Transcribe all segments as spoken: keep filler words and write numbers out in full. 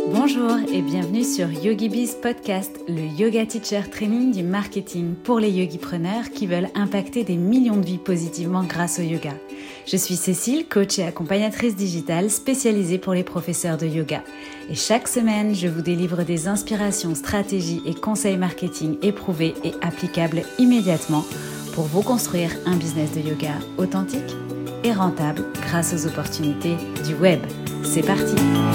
Bonjour et bienvenue sur YogiBiz Podcast, le yoga teacher training du marketing pour les yogipreneurs qui veulent impacter des millions de vies positivement grâce au yoga. Je suis Cécile, coach et accompagnatrice digitale spécialisée pour les professeurs de yoga. Et chaque semaine, je vous délivre des inspirations, stratégies et conseils marketing éprouvés et applicables immédiatement pour vous construire un business de yoga authentique et rentable grâce aux opportunités du web. C'est parti!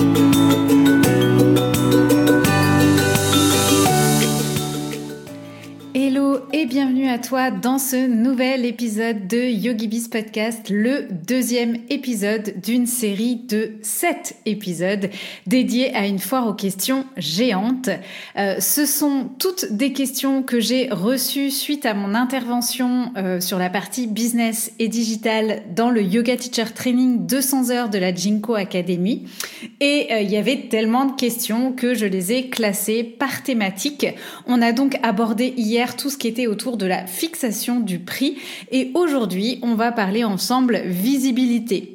Hello et bienvenue à toi dans ce nouvel épisode de YogiBiz Podcast, le deuxième épisode d'une série de sept épisodes dédiés à une foire aux questions géantes. Euh, ce sont toutes des questions que j'ai reçues suite à mon intervention euh, sur la partie business et digital dans le Yoga Teacher Training deux cents heures de la Jinko Academy. Et il euh, y avait tellement de questions que je les ai classées par thématique. On a donc abordé hier tout ce qui était autour de la fixation du prix et aujourd'hui on va parler ensemble visibilité.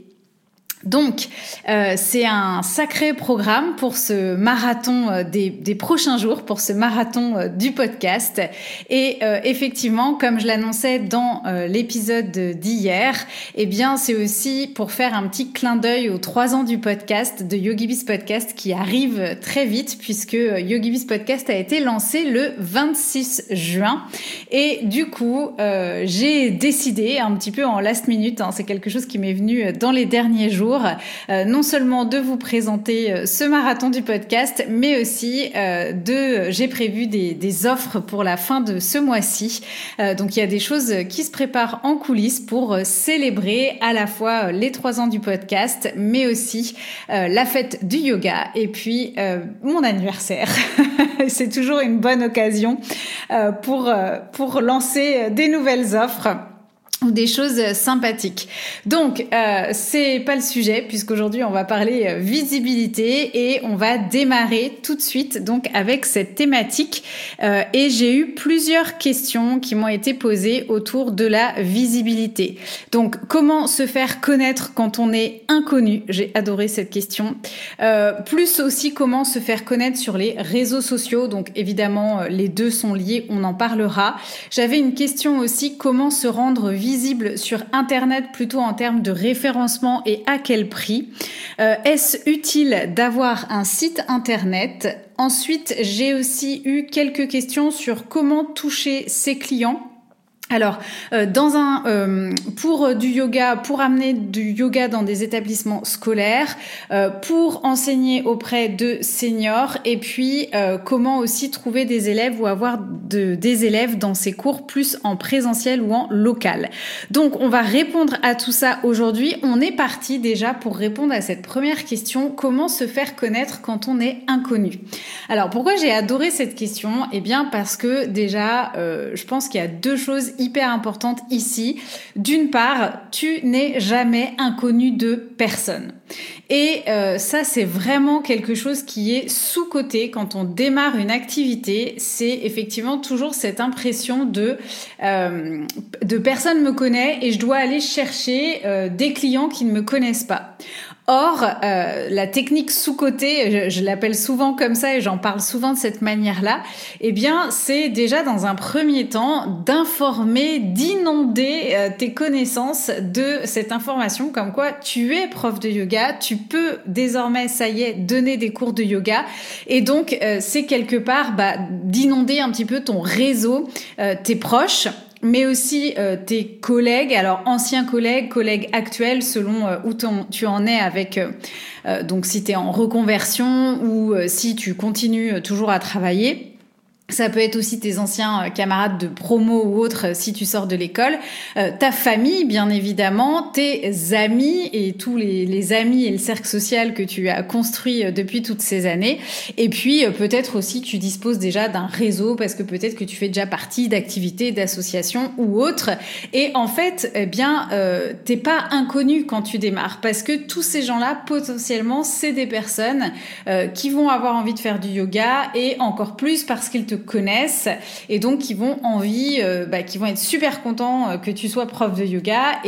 Donc, euh, c'est un sacré programme pour ce marathon euh, des, des prochains jours, pour ce marathon euh, du podcast. Et euh, effectivement, comme je l'annonçais dans euh, l'épisode d'hier, eh bien, c'est aussi pour faire un petit clin d'œil aux trois ans du podcast, de YogiBiz Podcast, qui arrive très vite, puisque euh, YogiBiz Podcast a été lancé le vingt-six juin. Et du coup, euh, j'ai décidé, un petit peu en last minute, hein, c'est quelque chose qui m'est venu dans les derniers jours, Euh, non seulement de vous présenter euh, ce marathon du podcast, mais aussi euh, de, j'ai prévu des, des offres pour la fin de ce mois-ci. Euh, donc il y a des choses qui se préparent en coulisses pour euh, célébrer à la fois euh, les trois ans du podcast, mais aussi euh, la fête du yoga et puis euh, mon anniversaire. C'est toujours une bonne occasion euh, pour, euh, pour lancer des nouvelles offres ou des choses sympathiques. Donc, euh, c'est pas le sujet, puisqu'aujourd'hui, on va parler euh, visibilité et on va démarrer tout de suite donc avec cette thématique. Euh, et j'ai eu plusieurs questions qui m'ont été posées autour de la visibilité. Donc, comment se faire connaître quand on est inconnu? J'ai adoré cette question. Euh, plus aussi, comment se faire connaître sur les réseaux sociaux. Donc, évidemment, les deux sont liés, on en parlera. J'avais une question aussi, comment se rendre visible visible sur Internet plutôt en termes de référencement et à quel prix? Euh, est-ce utile d'avoir un site Internet? Ensuite, j'ai aussi eu quelques questions sur comment toucher ses clients. Alors, euh, dans un euh, pour du yoga, pour amener du yoga dans des établissements scolaires, euh, pour enseigner auprès de seniors, et puis euh, comment aussi trouver des élèves ou avoir de, des élèves dans ces cours plus en présentiel ou en local. Donc, on va répondre à tout ça aujourd'hui. On est parti déjà pour répondre à cette première question, comment se faire connaître quand on est inconnu? Alors, pourquoi j'ai adoré cette question? Eh bien, parce que déjà, euh, je pense qu'il y a deux choses hyper importante ici. D'une part, tu n'es jamais inconnu de personne. Et euh, ça, c'est vraiment quelque chose qui est sous-coté quand on démarre une activité. C'est effectivement toujours cette impression de euh, de personne me connaît et je dois aller chercher euh, des clients qui ne me connaissent pas. Or, euh, la technique sous-cotée, je, je l'appelle souvent comme ça et j'en parle souvent de cette manière-là, eh bien, c'est déjà dans un premier temps d'informer, d'inonder euh, tes connaissances de cette information comme quoi tu es prof de yoga, tu peux désormais, ça y est, donner des cours de yoga et donc euh, c'est quelque part bah, d'inonder un petit peu ton réseau, euh, tes proches, mais aussi euh, tes collègues, alors anciens collègues, collègues actuels, selon euh, où ton, tu en es avec, euh, euh, donc si tu es en reconversion ou euh, si tu continues euh, toujours à travailler. Ça peut être aussi tes anciens camarades de promo ou autres si tu sors de l'école, euh, ta famille bien évidemment, tes amis et tous les, les amis et le cercle social que tu as construit depuis toutes ces années. Et puis euh, peut-être aussi tu disposes déjà d'un réseau parce que peut-être que tu fais déjà partie d'activités, d'associations ou autres. Et en fait, eh bien, euh, t'es pas inconnu quand tu démarres parce que tous ces gens-là potentiellement c'est des personnes euh, qui vont avoir envie de faire du yoga et encore plus parce qu'ils te connaissent et donc qui vont envie, euh, bah, qui vont être super contents euh, que tu sois prof de yoga et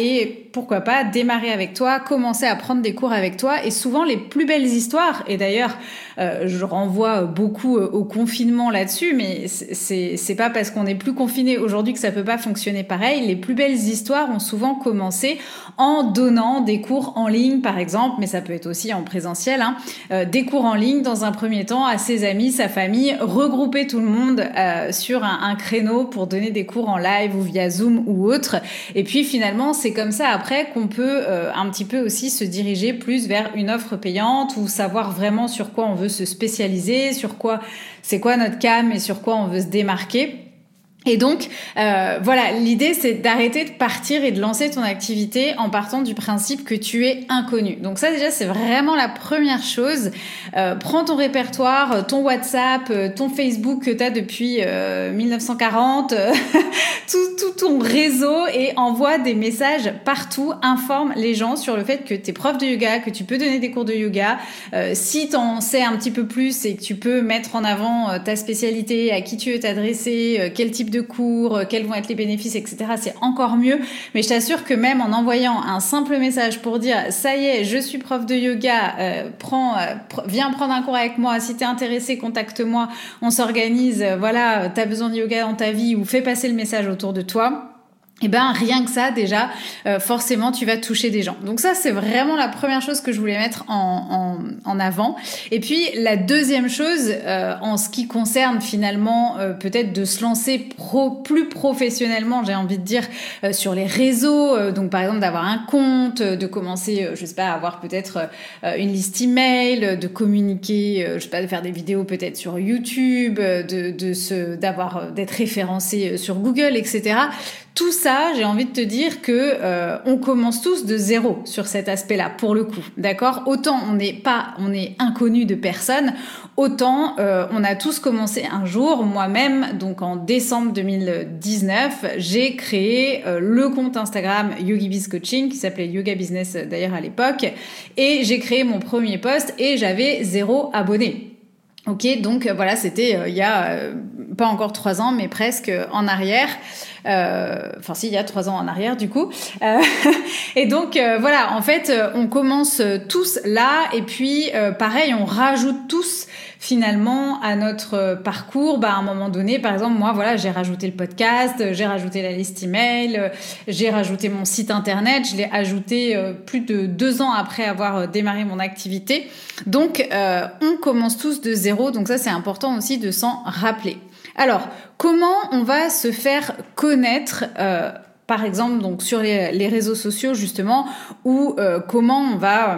pourquoi pas démarrer avec toi, commencer à prendre des cours avec toi. Et souvent les plus belles histoires, et d'ailleurs euh, je renvoie beaucoup au confinement là-dessus, mais c'est, c'est pas parce qu'on n'est plus confiné aujourd'hui que ça peut pas fonctionner pareil. Les plus belles histoires ont souvent commencé en donnant des cours en ligne par exemple, mais ça peut être aussi en présentiel, hein, euh, des cours en ligne dans un premier temps à ses amis, sa famille, regrouper tout le monde euh, sur un, un créneau pour donner des cours en live ou via Zoom ou autre. Et puis finalement, c'est comme ça après qu'on peut euh, un petit peu aussi se diriger plus vers une offre payante ou savoir vraiment sur quoi on veut se spécialiser, sur quoi c'est quoi notre cam et sur quoi on veut se démarquer. Et donc, euh, voilà, l'idée, c'est d'arrêter de partir et de lancer ton activité en partant du principe que tu es inconnu. Donc ça, déjà, c'est vraiment la première chose. Euh, prends ton répertoire, ton WhatsApp, ton Facebook que tu as depuis euh, mille neuf cent quarante, tout, tout ton réseau et envoie des messages partout. Informe les gens sur le fait que tu es prof de yoga, que tu peux donner des cours de yoga. Euh, si tu en sais un petit peu plus et que tu peux mettre en avant euh, ta spécialité, à qui tu veux t'adresser, euh, quel type de cours, quels vont être les bénéfices, et cetera. C'est encore mieux. Mais je t'assure que même en envoyant un simple message pour dire « ça y est, je suis prof de yoga, euh, prends, euh, pr- viens prendre un cours avec moi. Si t'es intéressé, contacte-moi. On s'organise. Euh, voilà, t'as besoin de yoga dans ta vie ou fais passer le message autour de toi. » Et ben rien que ça déjà, euh, forcément tu vas toucher des gens. Donc ça c'est vraiment la première chose que je voulais mettre en, en, en avant. Et puis la deuxième chose, euh, en ce qui concerne finalement euh, peut-être de se lancer pro, plus professionnellement, j'ai envie de dire euh, sur les réseaux. Euh, donc par exemple d'avoir un compte, de commencer, euh, je sais pas, à avoir peut-être euh, une liste email, de communiquer, euh, je sais pas, de faire des vidéos peut-être sur YouTube, de, de se, d'avoir, d'être référencé sur Google, et cetera. Tout ça, j'ai envie de te dire que euh, on commence tous de zéro sur cet aspect-là, pour le coup, d'accord ? Autant on n'est pas, on est inconnu de personne, autant euh, on a tous commencé un jour. Moi-même, donc en décembre deux mille dix-neuf, j'ai créé euh, le compte Instagram YogiBiz Coaching, qui s'appelait Yoga Business d'ailleurs à l'époque, et j'ai créé mon premier post et j'avais zéro abonné. Ok, donc euh, voilà, c'était euh, il y a euh, pas encore trois ans, mais presque en arrière. Euh, enfin si, il y a trois ans en arrière du coup. Euh, et donc euh, voilà, en fait, on commence tous là, et puis euh, pareil, on rajoute tous finalement à notre parcours. Bah à un moment donné, par exemple, moi voilà, j'ai rajouté le podcast, j'ai rajouté la liste email, j'ai rajouté mon site internet. Je l'ai ajouté euh, plus de deux ans après avoir démarré mon activité. Donc euh, on commence tous de zéro. Donc ça, c'est important aussi de s'en rappeler. Alors, comment on va se faire connaître, euh, par exemple, donc sur les, les réseaux sociaux justement, ou euh, comment on va euh,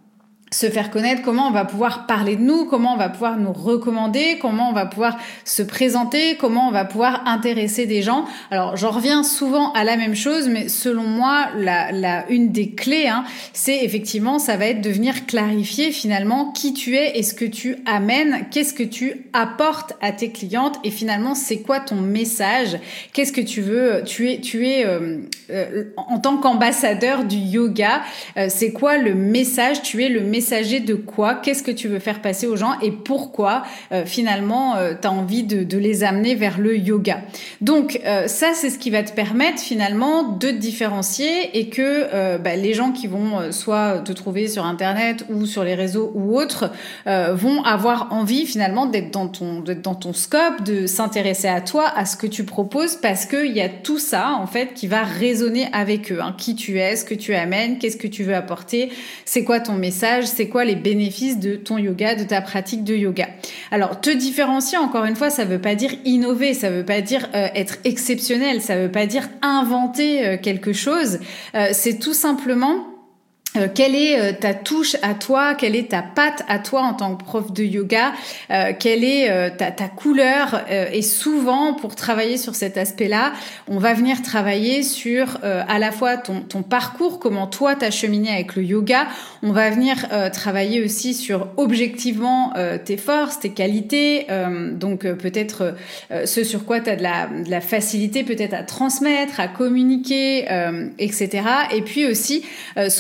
se faire connaître, comment on va pouvoir parler de nous, comment on va pouvoir nous recommander, comment on va pouvoir se présenter, comment on va pouvoir intéresser des gens. Alors, j'en reviens souvent à la même chose, mais selon moi, la, la une des clés, hein, c'est effectivement, ça va être de venir clarifier finalement qui tu es et ce que tu amènes, qu'est-ce que tu apportes à tes clientes et finalement, c'est quoi ton message, qu'est-ce que tu veux, tu es, tu es euh, euh, en tant qu'ambassadeur du yoga, euh, c'est quoi le message, tu es le message messager de quoi, qu'est-ce que tu veux faire passer aux gens et pourquoi euh, finalement euh, tu as envie de, de les amener vers le yoga. Donc euh, ça c'est ce qui va te permettre finalement de te différencier et que euh, bah, les gens qui vont euh, soit te trouver sur internet ou sur les réseaux ou autres euh, vont avoir envie finalement d'être dans ton, d'être dans ton scope, de s'intéresser à toi, à ce que tu proposes, parce qu'il y a tout ça en fait qui va résonner avec eux, hein. Qui tu es, ce que tu amènes, qu'est-ce que tu veux apporter, c'est quoi ton message, c'est quoi les bénéfices de ton yoga, de ta pratique de yoga. Alors, te différencier, encore une fois, ça veut pas dire innover, ça veut pas dire euh, être exceptionnel, ça veut pas dire inventer euh, quelque chose, euh, c'est tout simplement Euh, quelle est euh, ta touche à toi, quelle est ta patte à toi en tant que prof de yoga, euh, quelle est euh, ta, ta couleur euh, et souvent pour travailler sur cet aspect-là, on va venir travailler sur euh, à la fois ton, ton parcours, comment toi t'as cheminé avec le yoga, on va venir euh, travailler aussi sur objectivement euh, tes forces, tes qualités, euh, donc euh, peut-être euh, ce sur quoi t'as de la, de la facilité peut-être à transmettre, à communiquer, euh, et cetera. Et puis aussi, euh, souvent on va se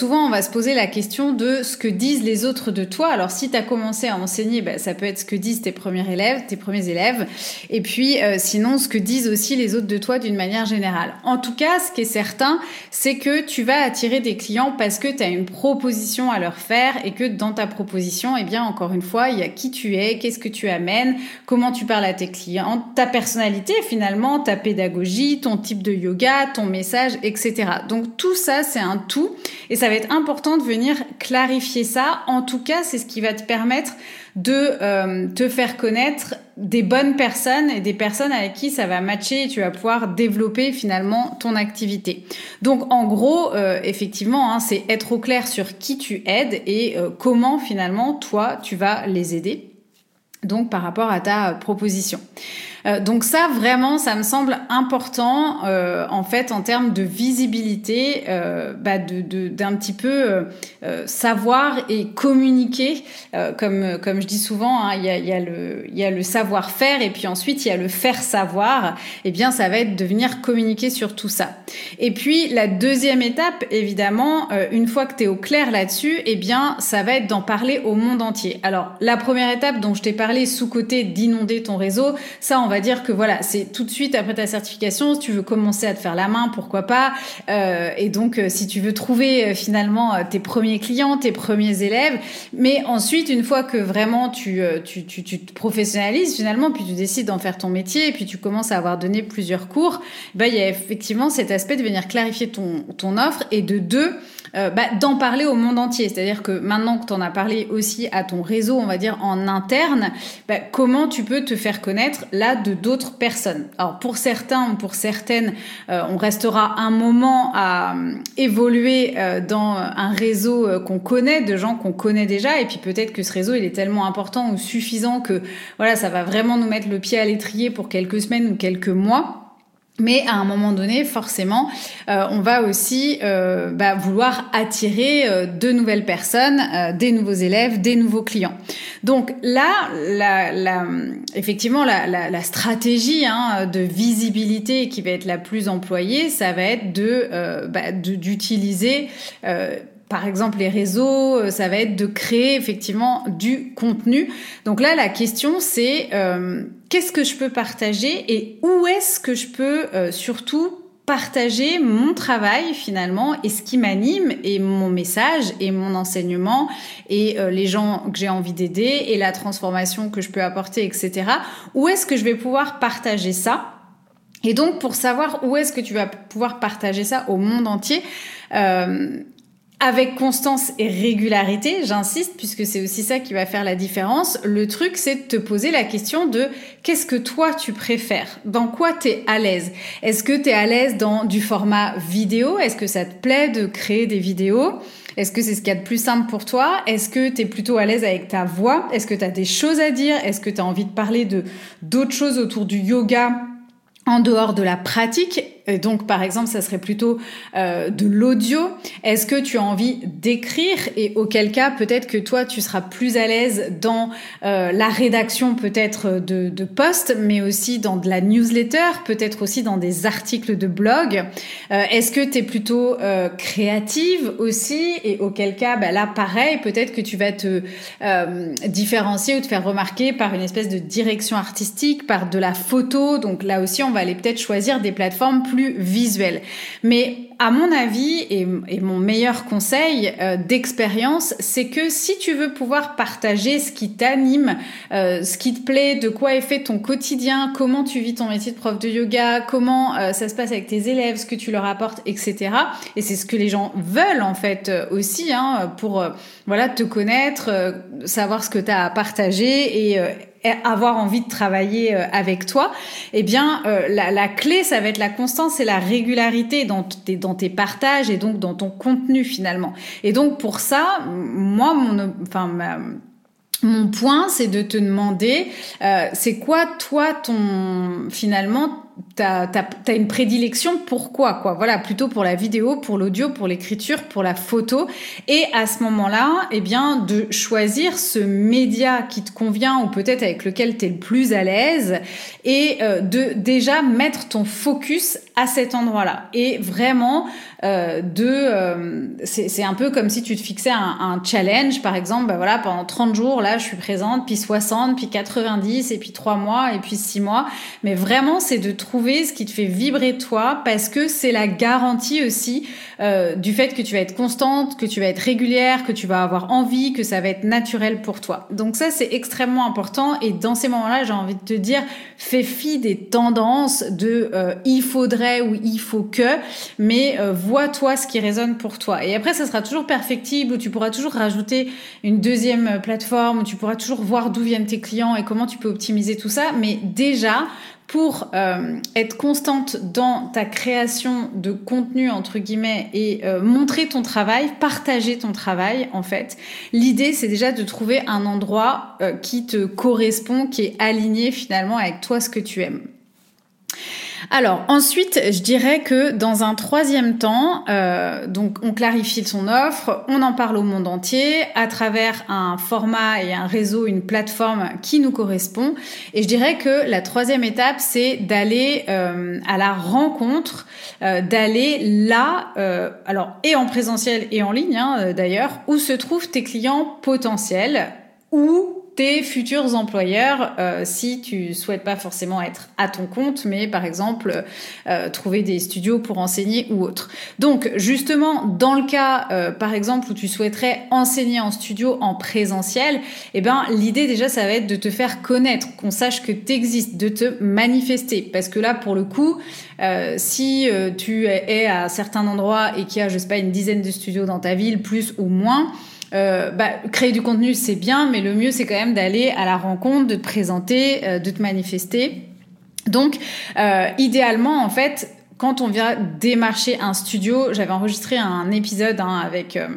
se poser la question de ce que disent les autres de toi. Alors, si tu as commencé à enseigner, ben, ça peut être ce que disent tes premiers élèves, tes premiers élèves. Et puis, euh, sinon, ce que disent aussi les autres de toi d'une manière générale. En tout cas, ce qui est certain, c'est que tu vas attirer des clients parce que tu as une proposition à leur faire et que dans ta proposition, eh bien, encore une fois, il y a qui tu es, qu'est-ce que tu amènes, comment tu parles à tes clients, ta personnalité finalement, ta pédagogie, ton type de yoga, ton message, et cetera. Donc, tout ça, c'est un tout et ça va être important de venir clarifier ça. En tout cas, c'est ce qui va te permettre de euh, te faire connaître des bonnes personnes et des personnes avec qui ça va matcher et tu vas pouvoir développer finalement ton activité. Donc en gros, euh, effectivement, hein, c'est être au clair sur qui tu aides et euh, comment finalement toi tu vas les aider. Donc par rapport à ta proposition. Euh, donc ça vraiment, ça me semble important euh, en fait en termes de visibilité, euh, bah, de, de d'un petit peu euh, savoir et communiquer. Euh, comme comme je dis souvent, hein, il y a il y a le il y a le savoir-faire et puis ensuite il y a le faire savoir. Eh bien ça va être de venir communiquer sur tout ça. Et puis la deuxième étape, évidemment, euh, une fois que tu es au clair là-dessus, eh bien ça va être d'en parler au monde entier. Alors la première étape dont je t'ai parlé sous-côté d'inonder ton réseau, ça on va dire que voilà, c'est tout de suite après ta certification, si tu veux commencer à te faire la main, pourquoi pas, euh, et donc euh, si tu veux trouver euh, finalement euh, tes premiers clients, tes premiers élèves, mais ensuite une fois que vraiment tu, euh, tu, tu, tu te professionnalises finalement, puis tu décides d'en faire ton métier, et puis tu commences à avoir donné plusieurs cours, bah, il y a effectivement cet aspect de venir clarifier ton, ton offre, et de deux, Euh, bah, d'en parler au monde entier. C'est-à-dire que maintenant que tu en as parlé aussi à ton réseau, on va dire en interne, bah, comment tu peux te faire connaître là de d'autres personnes. Alors pour certains ou pour certaines, euh, on restera un moment à euh, évoluer euh, dans un réseau euh, qu'on connaît, de gens qu'on connaît déjà, et puis peut-être que ce réseau il est tellement important ou suffisant que voilà, ça va vraiment nous mettre le pied à l'étrier pour quelques semaines ou quelques mois. Mais à un moment donné, forcément, euh, on va aussi euh, bah, vouloir attirer euh, de nouvelles personnes, euh, des nouveaux élèves, des nouveaux clients. Donc là, la, la, effectivement, la, la, la stratégie hein, de visibilité qui va être la plus employée, ça va être de, euh, bah, de d'utiliser euh, par exemple, les réseaux, ça va être de créer effectivement du contenu. Donc là, la question, c'est euh, qu'est-ce que je peux partager et où est-ce que je peux euh, surtout partager mon travail finalement et ce qui m'anime et mon message et mon enseignement et euh, les gens que j'ai envie d'aider et la transformation que je peux apporter, et cetera. Où est-ce que je vais pouvoir partager ça ? Et donc, pour savoir où est-ce que tu vas pouvoir partager ça au monde entier, euh, avec constance et régularité, j'insiste, puisque c'est aussi ça qui va faire la différence. Le truc, c'est de te poser la question de qu'est-ce que toi tu préfères? Dans quoi t'es à l'aise? Est-ce que t'es à l'aise dans du format vidéo? Est-ce que ça te plaît de créer des vidéos? Est-ce que c'est ce qu'il y a de plus simple pour toi? Est-ce que t'es plutôt à l'aise avec ta voix? Est-ce que t'as des choses à dire? Est-ce que t'as envie de parler de d'autres choses autour du yoga en dehors de la pratique? Et donc, par exemple, ça serait plutôt euh, de l'audio. Est-ce que tu as envie d'écrire? Et auquel cas, peut-être que toi, tu seras plus à l'aise dans euh, la rédaction peut-être de, de posts, mais aussi dans de la newsletter, peut-être aussi dans des articles de blog. Euh, est-ce que tu es plutôt euh, créative aussi? Et auquel cas, bah, là, pareil, peut-être que tu vas te euh, différencier ou te faire remarquer par une espèce de direction artistique, par de la photo. Donc là aussi, on va aller peut-être choisir des plateformes plus visuel. Mais à mon avis, et, et mon meilleur conseil euh, d'expérience, c'est que si tu veux pouvoir partager ce qui t'anime, euh, ce qui te plaît, de quoi est fait ton quotidien, comment tu vis ton métier de prof de yoga, comment euh, ça se passe avec tes élèves, ce que tu leur apportes, et cetera. Et c'est ce que les gens veulent en fait euh, aussi, hein, pour euh, voilà te connaître, euh, savoir ce que tu as à partager et euh, avoir envie de travailler avec toi, eh bien euh, la, la clé ça va être la constance et la régularité dans tes, dans tes partages et donc dans ton contenu finalement. Et donc pour ça, moi mon enfin ma, mon point c'est de te demander euh, c'est quoi toi ton finalement t'as, t'as, t'as une prédilection pour quoi, quoi. Voilà, plutôt pour la vidéo, pour l'audio, pour l'écriture, pour la photo. Et à ce moment-là, eh bien, de choisir ce média qui te convient ou peut-être avec lequel t'es le plus à l'aise et euh, de déjà mettre ton focus à cet endroit-là. Et vraiment, euh, de, euh, c'est, c'est un peu comme si tu te fixais un, un challenge, par exemple, bah voilà, pendant trente jours, là, je suis présente, puis soixante, puis quatre-vingt-dix, et puis trois mois, et puis six mois. Mais vraiment, c'est de trouver ce qui te fait vibrer toi, parce que c'est la garantie aussi euh, du fait que tu vas être constante, que tu vas être régulière, que tu vas avoir envie, que ça va être naturel pour toi. Donc ça, c'est extrêmement important. Et dans ces moments-là, j'ai envie de te dire, fais fi des tendances de euh, il faudrait ou il faut que, mais euh, vois-toi ce qui résonne pour toi. Et après, ça sera toujours perfectible, où tu pourras toujours rajouter une deuxième plateforme, où tu pourras toujours voir d'où viennent tes clients et comment tu peux optimiser tout ça. Mais déjà, pour euh, être constante dans ta création de contenu, entre guillemets, et euh, montrer ton travail, partager ton travail, en fait, l'idée, c'est déjà de trouver un endroit euh, qui te correspond, qui est aligné finalement avec toi, ce que tu aimes. Alors ensuite, je dirais que dans un troisième temps, euh, donc on clarifie son offre, on en parle au monde entier à travers un format et un réseau, une plateforme qui nous correspond. Et je dirais que la troisième étape, c'est d'aller euh, à la rencontre, euh, d'aller là, euh, alors et en présentiel et en ligne hein, d'ailleurs, où se trouvent tes clients potentiels ou tes futurs employeurs, euh, si tu souhaites pas forcément être à ton compte, mais par exemple euh, trouver des studios pour enseigner ou autre. Donc justement, dans le cas, euh, par exemple, où tu souhaiterais enseigner en studio en présentiel, eh ben l'idée déjà, ça va être de te faire connaître, qu'on sache que tu existes, de te manifester, parce que là, pour le coup, euh, si euh, tu es à certains endroits et qu'il y a, je sais pas, une dizaine de studios dans ta ville, plus ou moins. Euh, bah, créer du contenu, c'est bien, mais le mieux, c'est quand même d'aller à la rencontre, de te présenter, euh, de te manifester. Donc, euh, idéalement, en fait, quand on vient démarcher un studio, j'avais enregistré un épisode hein, avec... Euh,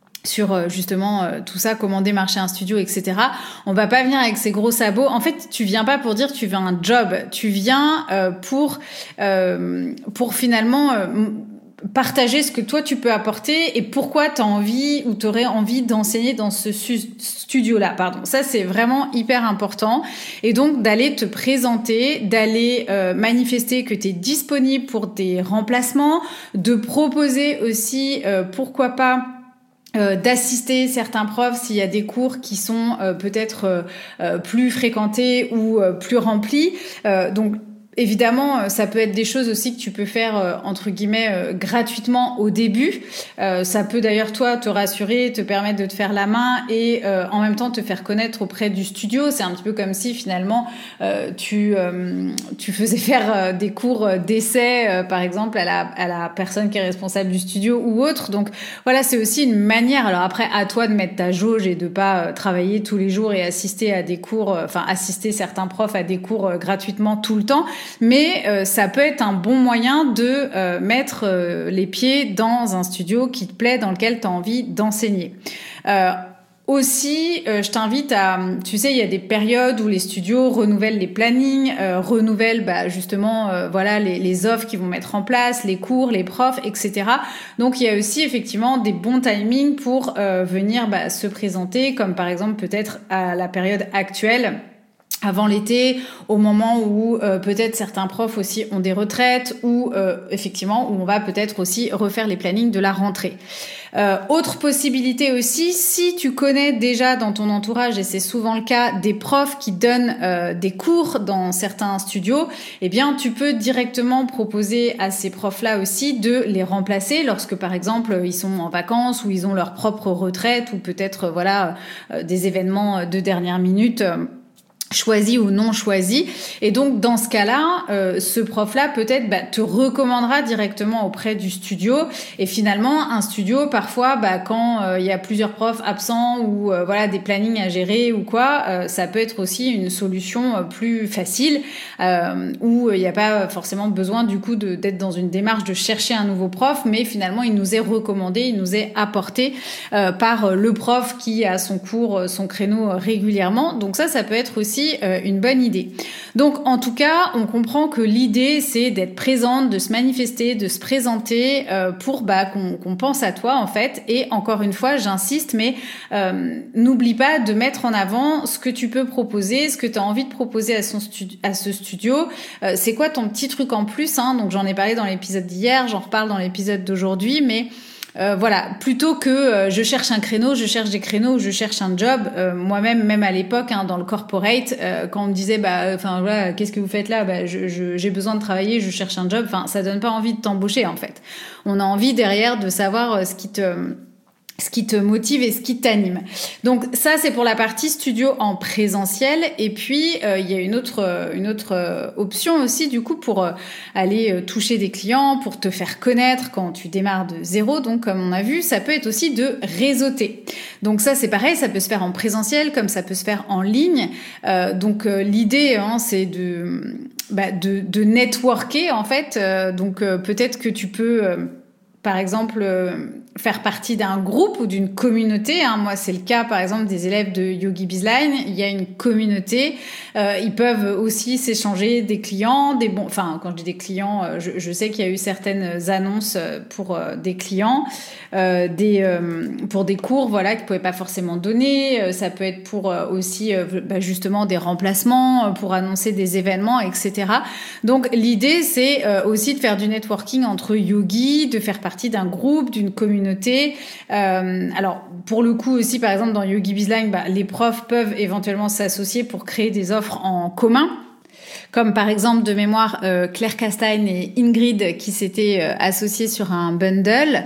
sur justement euh, tout ça, comment démarcher un studio, et cetera. On va pas venir avec ses gros sabots. En fait, tu viens pas pour dire tu veux un job. Tu viens euh, pour euh, pour finalement euh, partager ce que toi tu peux apporter et pourquoi tu as envie ou tu aurais envie d'enseigner dans ce studio-là. Pardon. Ça, c'est vraiment hyper important. Et donc, d'aller te présenter, d'aller euh, manifester que tu es disponible pour des remplacements, de proposer aussi, euh, pourquoi pas, Euh, d'assister certains profs s'il y a des cours qui sont euh, peut-être euh, euh, plus fréquentés ou euh, plus remplis. Euh, donc évidemment, ça peut être des choses aussi que tu peux faire euh, entre guillemets euh, gratuitement au début. Euh, ça peut d'ailleurs toi te rassurer, te permettre de te faire la main et euh, en même temps te faire connaître auprès du studio. C'est un petit peu comme si finalement euh, tu euh, tu faisais faire euh, des cours d'essai euh, par exemple à la à la personne qui est responsable du studio ou autre. Donc voilà, c'est aussi une manière. Alors après, à toi de mettre ta jauge et de pas euh, travailler tous les jours et assister à des cours, euh, enfin assister certains profs à des cours euh, gratuitement tout le temps. Mais euh, ça peut être un bon moyen de euh, mettre euh, les pieds dans un studio qui te plaît, dans lequel tu as envie d'enseigner. Euh, Aussi, euh, je t'invite à, tu sais, il y a des périodes où les studios renouvellent les plannings, euh, renouvellent bah, justement, euh, voilà, les, les offres qu'ils vont mettre en place, les cours, les profs, et cetera. Donc, il y a aussi effectivement des bons timings pour euh, venir bah, se présenter, comme par exemple peut-être à la période actuelle. Avant l'été, au moment où euh, peut-être certains profs aussi ont des retraites ou euh, effectivement où on va peut-être aussi refaire les plannings de la rentrée. Euh, autre possibilité aussi, si tu connais déjà dans ton entourage, et c'est souvent le cas, des profs qui donnent euh, des cours dans certains studios, eh bien tu peux directement proposer à ces profs-là aussi de les remplacer lorsque par exemple ils sont en vacances ou ils ont leur propre retraite ou peut-être voilà euh, des événements de dernière minute. Euh, choisi ou non choisi. Et donc, dans ce cas-là, euh, ce prof-là, peut-être, bah, te recommandera directement auprès du studio. Et finalement, un studio, parfois, bah, quand il euh, y a plusieurs profs absents ou euh, voilà des plannings à gérer ou quoi, euh, ça peut être aussi une solution euh, plus facile euh, où il n'y a pas forcément besoin, du coup, de, d'être dans une démarche de chercher un nouveau prof, mais finalement, il nous est recommandé, il nous est apporté euh, par le prof qui a son cours, son créneau régulièrement. Donc ça, ça peut être aussi aussi euh, une bonne idée. Donc en tout cas, on comprend que l'idée c'est d'être présente, de se manifester, de se présenter euh, pour bah, qu'on, qu'on pense à toi en fait. Et encore une fois, j'insiste, mais euh, n'oublie pas de mettre en avant ce que tu peux proposer, ce que tu as envie de proposer à, son stu- à ce studio. Euh, c'est quoi ton petit truc en plus, hein. Donc j'en ai parlé dans l'épisode d'hier, j'en reparle dans l'épisode d'aujourd'hui, mais Euh, voilà, plutôt que euh, je cherche un créneau, je cherche des créneaux, je cherche un job. Euh, moi-même, même à l'époque, hein, dans le corporate, euh, quand on me disait, bah, enfin voilà, qu'est-ce que vous faites là ? Bah, je, je, j'ai besoin de travailler, je cherche un job. Enfin, ça donne pas envie de t'embaucher en fait. On a envie derrière de savoir euh, ce qui te ce qui te motive et ce qui t'anime. Donc ça, c'est pour la partie studio en présentiel. Et puis, euh, il y a une autre, une autre euh, option aussi, du coup, pour euh, aller euh, toucher des clients, pour te faire connaître quand tu démarres de zéro. Donc, comme on a vu, ça peut être aussi de réseauter. Donc ça, c'est pareil, ça peut se faire en présentiel comme ça peut se faire en ligne. Euh, donc, euh, l'idée, hein, c'est de, bah, de, de networker, en fait. Euh, donc, euh, peut-être que tu peux... Euh, par exemple, euh, faire partie d'un groupe ou d'une communauté. Hein. Moi, c'est le cas, par exemple, des élèves de Yogi Bizline. Il y a une communauté. Euh, ils peuvent aussi s'échanger des clients, des bons. Enfin, quand je dis des clients, euh, je, je sais qu'il y a eu certaines annonces pour euh, des clients, euh, des euh, pour des cours, voilà, qu'ils pouvaient pas forcément donner. Euh, ça peut être pour euh, aussi, euh, bah, justement, des remplacements, euh, pour annoncer des événements, et cetera. Donc, l'idée, c'est euh, aussi de faire du networking entre yogis, de faire partie d'un groupe, d'une communauté. Euh, alors, pour le coup aussi, par exemple, dans Yogi Bizline, bah, les profs peuvent éventuellement s'associer pour créer des offres en commun. Comme par exemple, de mémoire, euh, Claire Castagne et Ingrid qui s'étaient euh, associées sur un bundle.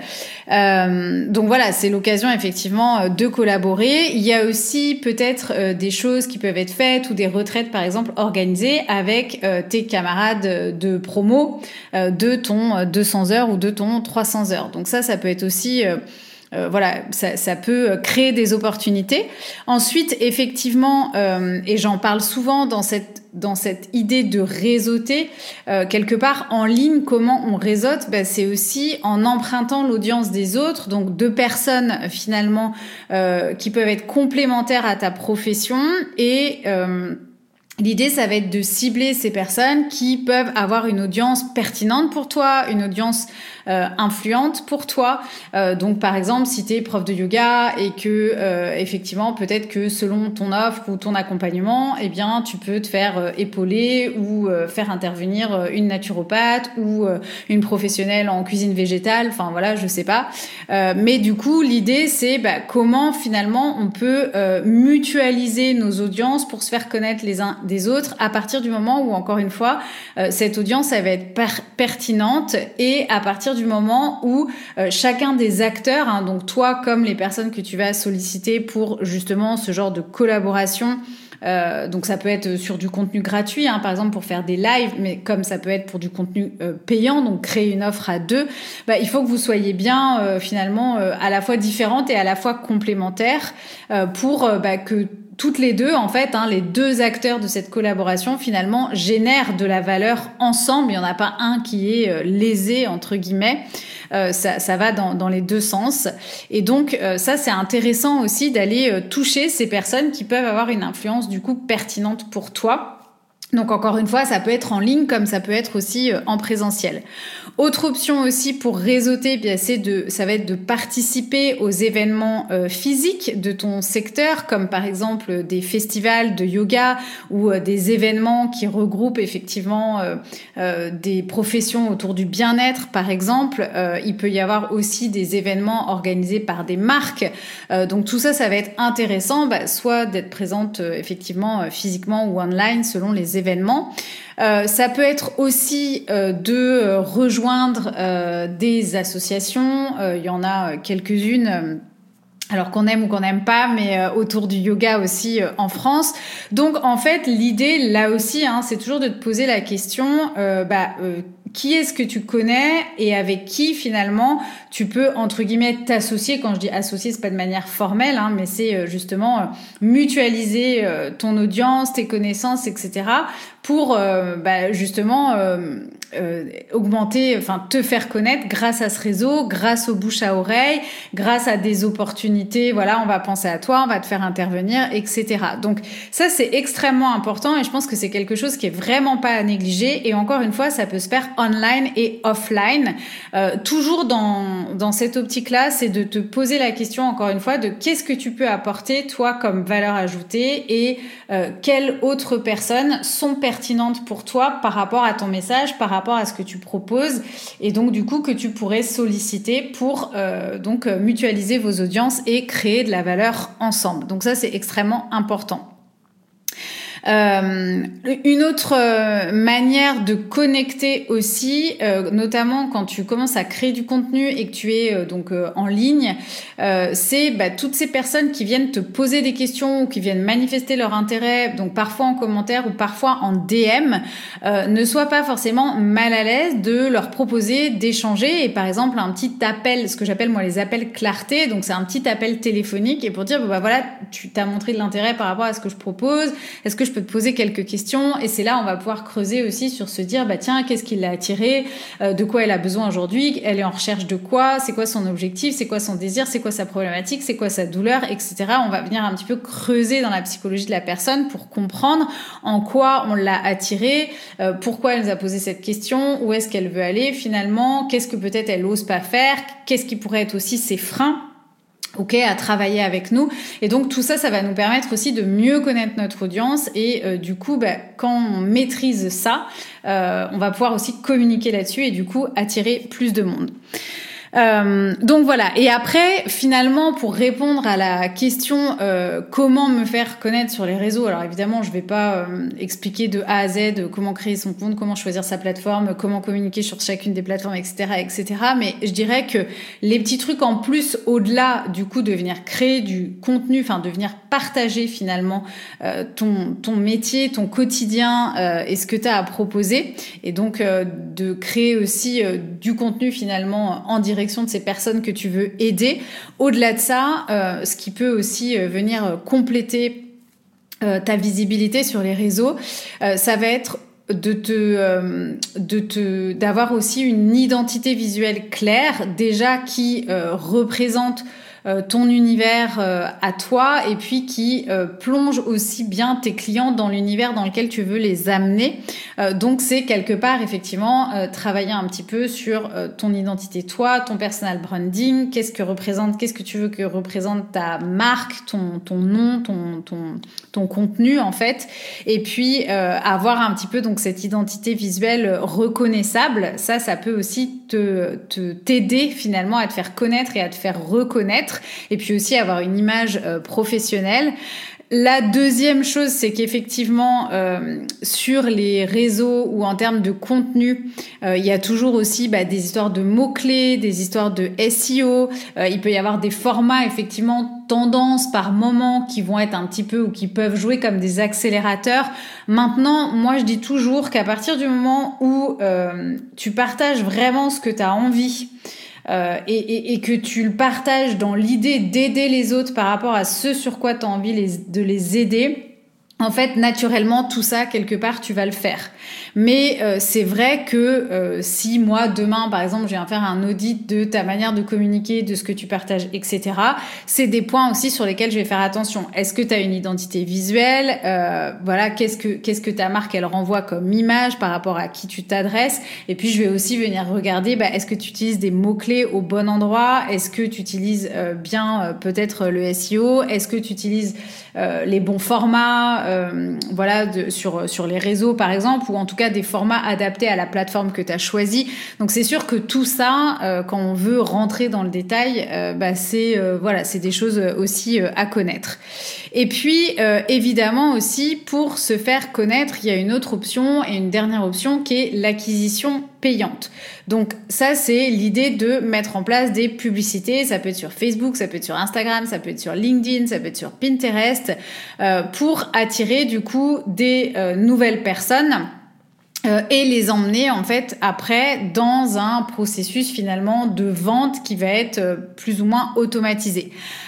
Euh, donc voilà, c'est l'occasion effectivement de collaborer. Il y a aussi peut-être euh, des choses qui peuvent être faites ou des retraites par exemple organisées avec euh, tes camarades de promo euh, de ton deux cents heures ou de ton trois cents heures. Donc ça, ça peut être aussi... Euh, Euh, voilà, ça, ça peut créer des opportunités. Ensuite, effectivement, euh, et j'en parle souvent dans cette dans cette idée de réseauter, euh, quelque part en ligne, comment on réseaute, bah, c'est aussi en empruntant l'audience des autres, donc deux personnes finalement euh, qui peuvent être complémentaires à ta profession et euh, l'idée, ça va être de cibler ces personnes qui peuvent avoir une audience pertinente pour toi, une audience euh, influente pour toi. Euh, donc, par exemple, si tu es prof de yoga et que, euh, effectivement, peut-être que selon ton offre ou ton accompagnement, eh bien, tu peux te faire euh, épauler ou euh, faire intervenir euh, une naturopathe ou euh, une professionnelle en cuisine végétale. Enfin, voilà, je sais pas. Euh, mais du coup, l'idée, c'est bah, comment, finalement, on peut euh, mutualiser nos audiences pour se faire connaître les uns des autres à partir du moment où, encore une fois, euh, cette audience, elle va être per- pertinente et à partir du moment où euh, chacun des acteurs, hein, donc toi comme les personnes que tu vas solliciter pour justement ce genre de collaboration, euh, donc ça peut être sur du contenu gratuit, hein, par exemple pour faire des lives, mais comme ça peut être pour du contenu euh, payant, donc créer une offre à deux, bah, il faut que vous soyez bien euh, finalement euh, à la fois différentes et à la fois complémentaires euh, pour euh, bah, que toutes les deux, en fait, hein, les deux acteurs de cette collaboration, finalement, génèrent de la valeur ensemble. Il n'y en a pas un qui est euh, lésé, entre guillemets. Euh, ça, ça va dans, dans les deux sens. Et donc, euh, ça, c'est intéressant aussi d'aller euh, toucher ces personnes qui peuvent avoir une influence, du coup, pertinente pour toi. Donc encore une fois, ça peut être en ligne comme ça peut être aussi en présentiel. Autre option aussi pour réseauter, bien c'est de, ça va être de participer aux événements euh, physiques de ton secteur, comme par exemple des festivals de yoga ou euh, des événements qui regroupent effectivement euh, euh, des professions autour du bien-être, par exemple. Euh, il peut y avoir aussi des événements organisés par des marques. Euh, donc tout ça, ça va être intéressant, bah, soit d'être présente euh, effectivement euh, physiquement ou online selon les événements. événements. Euh, ça peut être aussi euh, de euh, rejoindre euh, des associations. Euh, il y en a quelques-unes. Euh, alors qu'on aime ou qu'on n'aime pas, mais euh, autour du yoga aussi euh, en France. Donc en fait, l'idée là aussi, hein, c'est toujours de te poser la question, euh, bah, euh, qui est-ce que tu connais et avec qui finalement tu peux entre guillemets t'associer. Quand je dis associer, c'est pas de manière formelle, hein, mais c'est euh, justement euh, mutualiser euh, ton audience, tes connaissances, et cetera pour euh, bah, justement euh, euh, augmenter, enfin te faire connaître grâce à ce réseau, grâce au bouche à oreille, grâce à des opportunités. Voilà, on va penser à toi, on va te faire intervenir, et cetera. Donc ça, c'est extrêmement important et je pense que c'est quelque chose qui est vraiment pas à négliger. Et encore une fois, ça peut se faire online et offline. Euh, toujours dans dans cette optique-là, c'est de te poser la question encore une fois de qu'est-ce que tu peux apporter toi comme valeur ajoutée et euh, quelles autres personnes sont pertinentes pour toi par rapport à ton message, par rapport à ce que tu proposes et donc du coup que tu pourrais solliciter pour euh, donc mutualiser vos audiences et créer de la valeur ensemble. Donc ça, c'est extrêmement important. Euh, une autre euh, manière de connecter aussi, euh, notamment quand tu commences à créer du contenu et que tu es euh, donc euh, en ligne, euh, c'est bah, toutes ces personnes qui viennent te poser des questions ou qui viennent manifester leur intérêt, donc parfois en commentaire ou parfois en D M, euh, ne sois pas forcément mal à l'aise de leur proposer d'échanger et par exemple un petit appel, ce que j'appelle moi les appels clarté, donc c'est un petit appel téléphonique et pour dire bah voilà, tu t'as montré de l'intérêt par rapport à ce que je propose, est-ce que je je peux te poser quelques questions et c'est là on va pouvoir creuser aussi sur se dire bah tiens qu'est-ce qui l'a attiré, euh, de quoi elle a besoin aujourd'hui, elle est en recherche de quoi, c'est quoi son objectif, c'est quoi son désir, c'est quoi sa problématique, c'est quoi sa douleur, et cetera. On va venir un petit peu creuser dans la psychologie de la personne pour comprendre en quoi on l'a attirée, euh, pourquoi elle nous a posé cette question, où est-ce qu'elle veut aller finalement, qu'est-ce que peut-être elle ose pas faire, qu'est-ce qui pourrait être aussi ses freins. Ok, à travailler avec nous. Et donc tout ça, ça va nous permettre aussi de mieux connaître notre audience. Et euh, du coup, bah, quand on maîtrise ça, euh, on va pouvoir aussi communiquer là-dessus et du coup attirer plus de monde. Euh, donc voilà. Et après, finalement, pour répondre à la question euh, comment me faire connaître sur les réseaux, alors évidemment, je vais pas euh, expliquer de A à Z euh, comment créer son compte, comment choisir sa plateforme, comment communiquer sur chacune des plateformes, et cetera, et cetera. Mais je dirais que les petits trucs en plus, au-delà du coup de venir créer du contenu, enfin de venir partager finalement euh, ton ton métier, ton quotidien euh, et ce que tu as à proposer, et donc euh, de créer aussi euh, du contenu finalement en direct de ces personnes que tu veux aider. Au-delà de ça, euh, ce qui peut aussi euh, venir euh, compléter euh, ta visibilité sur les réseaux, euh, ça va être de te, euh, de te, d'avoir aussi une identité visuelle claire, déjà qui euh, représente Euh, ton univers euh, à toi et puis qui euh, plonge aussi bien tes clients dans l'univers dans lequel tu veux les amener. Euh, donc c'est quelque part effectivement euh, travailler un petit peu sur euh, ton identité toi, ton personal branding, qu'est-ce que représente, qu'est-ce que tu veux que représente ta marque, ton ton nom, ton ton ton contenu en fait. Et puis euh, avoir un petit peu donc cette identité visuelle reconnaissable. Ça, ça peut aussi te te t'aider finalement à te faire connaître et à te faire reconnaître. Et puis aussi avoir une image euh, professionnelle. La deuxième chose, c'est qu'effectivement, euh, sur les réseaux ou en termes de contenu, euh, il y a toujours aussi bah, des histoires de mots-clés, des histoires de S E O. Euh, il peut y avoir des formats, effectivement, tendances par moment qui vont être un petit peu ou qui peuvent jouer comme des accélérateurs. Maintenant, moi, je dis toujours qu'à partir du moment où euh, tu partages vraiment ce que tu as envie, Euh, et, et, et que tu le partages dans l'idée d'aider les autres par rapport à ce sur quoi tu as envie les, de les aider, en fait, naturellement, tout ça, quelque part, tu vas le faire. Mais euh, c'est vrai que euh, si moi, demain, par exemple, je viens faire un audit de ta manière de communiquer, de ce que tu partages, et cetera, c'est des points aussi sur lesquels je vais faire attention. Est-ce que tu as une identité visuelle ? euh, Voilà, qu'est-ce que, qu'est-ce que ta marque, elle renvoie comme image par rapport à qui tu t'adresses ? Et puis, je vais aussi venir regarder, bah, est-ce que tu utilises des mots-clés au bon endroit ? Est-ce que tu utilises euh, bien euh, peut-être le S E O ? Est-ce que tu utilises euh, les bons formats ? Euh, voilà, de, sur, sur les réseaux par exemple, ou en tout cas des formats adaptés à la plateforme que tu as choisie. Donc c'est sûr que tout ça, euh, quand on veut rentrer dans le détail, euh, bah, c'est, euh, voilà, c'est des choses aussi euh, à connaître. Et puis euh, évidemment aussi, pour se faire connaître, il y a une autre option et une dernière option qui est l'acquisition payante. Donc ça, c'est l'idée de mettre en place des publicités. Ça peut être sur Facebook, ça peut être sur Instagram, ça peut être sur LinkedIn, ça peut être sur Pinterest, euh, pour attirer du coup des euh, nouvelles personnes. Euh, et les emmener en fait après dans un processus finalement de vente qui va être euh, plus ou moins automatisé.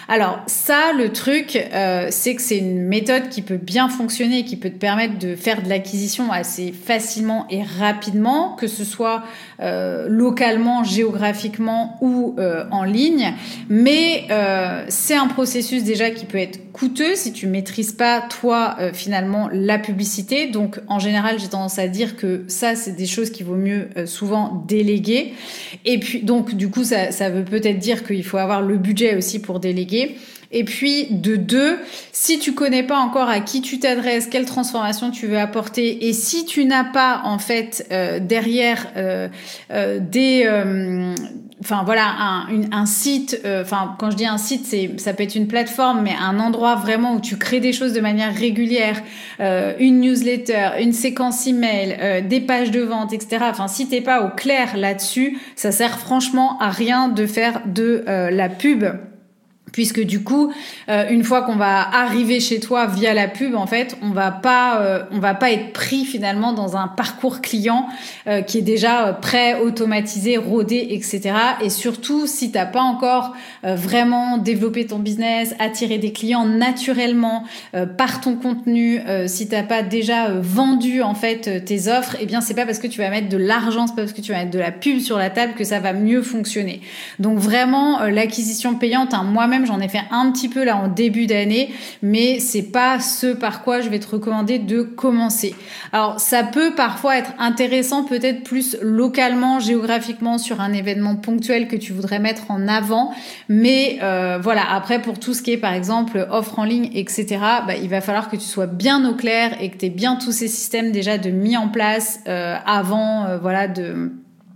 Alors ça, le truc, euh, c'est que c'est une méthode qui peut bien fonctionner, qui peut te permettre de faire de l'acquisition assez facilement et rapidement, que ce soit euh, localement, géographiquement ou euh, en ligne. Mais euh, c'est un processus déjà qui peut être coûteux si tu maîtrises pas toi euh, finalement la publicité. Donc en général, j'ai tendance à dire que ça, c'est des choses qu'il vaut mieux euh, souvent déléguer. Et puis donc du coup, ça, ça veut peut-être dire qu'il faut avoir le budget aussi pour déléguer. Et puis, de deux, si tu connais pas encore à qui tu t'adresses, quelle transformation tu veux apporter, et si tu n'as pas, en fait, euh, derrière euh, euh, des... Euh, Enfin voilà, un, une, un site, enfin euh, quand je dis un site, c'est, ça peut être une plateforme, mais un endroit vraiment où tu crées des choses de manière régulière, euh, une newsletter, une séquence email, euh, des pages de vente, et cetera. Enfin, si t'es pas au clair là-dessus, ça sert franchement à rien de faire de euh, la pub. Puisque du coup, euh, une fois qu'on va arriver chez toi via la pub, en fait, on va pas, euh, on va pas être pris finalement dans un parcours client euh, qui est déjà euh, prêt, automatisé, rodé, et cetera. Et surtout, si t'as pas encore euh, vraiment développé ton business, attiré des clients naturellement euh, par ton contenu, euh, si t'as pas déjà euh, vendu en fait tes offres, eh bien c'est pas parce que tu vas mettre de l'argent, c'est pas parce que tu vas mettre de la pub sur la table que ça va mieux fonctionner. Donc vraiment, euh, l'acquisition payante, hein, moi-même j'en ai fait un petit peu là en début d'année, mais c'est pas ce par quoi je vais te recommander de commencer. Alors ça peut parfois être intéressant, peut-être plus localement, géographiquement, sur un événement ponctuel que tu voudrais mettre en avant, mais euh, voilà, après pour tout ce qui est par exemple offre en ligne, et cetera, bah, il va falloir que tu sois bien au clair et que tu aies bien tous ces systèmes déjà de mis en place euh, avant euh, voilà de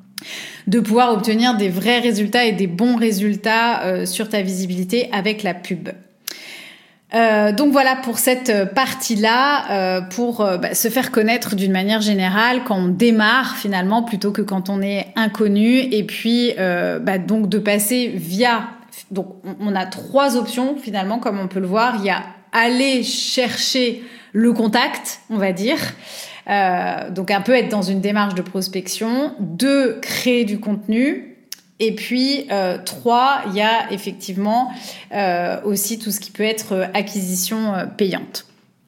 de pouvoir obtenir des vrais résultats et des bons résultats euh, sur ta visibilité avec la pub. Euh, donc voilà pour cette partie-là, euh, pour euh, bah, se faire connaître d'une manière générale quand on démarre finalement plutôt que quand on est inconnu, et puis euh, bah, donc de passer via, donc on a trois options finalement comme on peut le voir. Il y a aller chercher le contact, on va dire. Euh, donc un peu être dans une démarche de prospection. Deux, créer du contenu. Et puis euh, trois, il y a effectivement euh, aussi tout ce qui peut être acquisition euh, payante.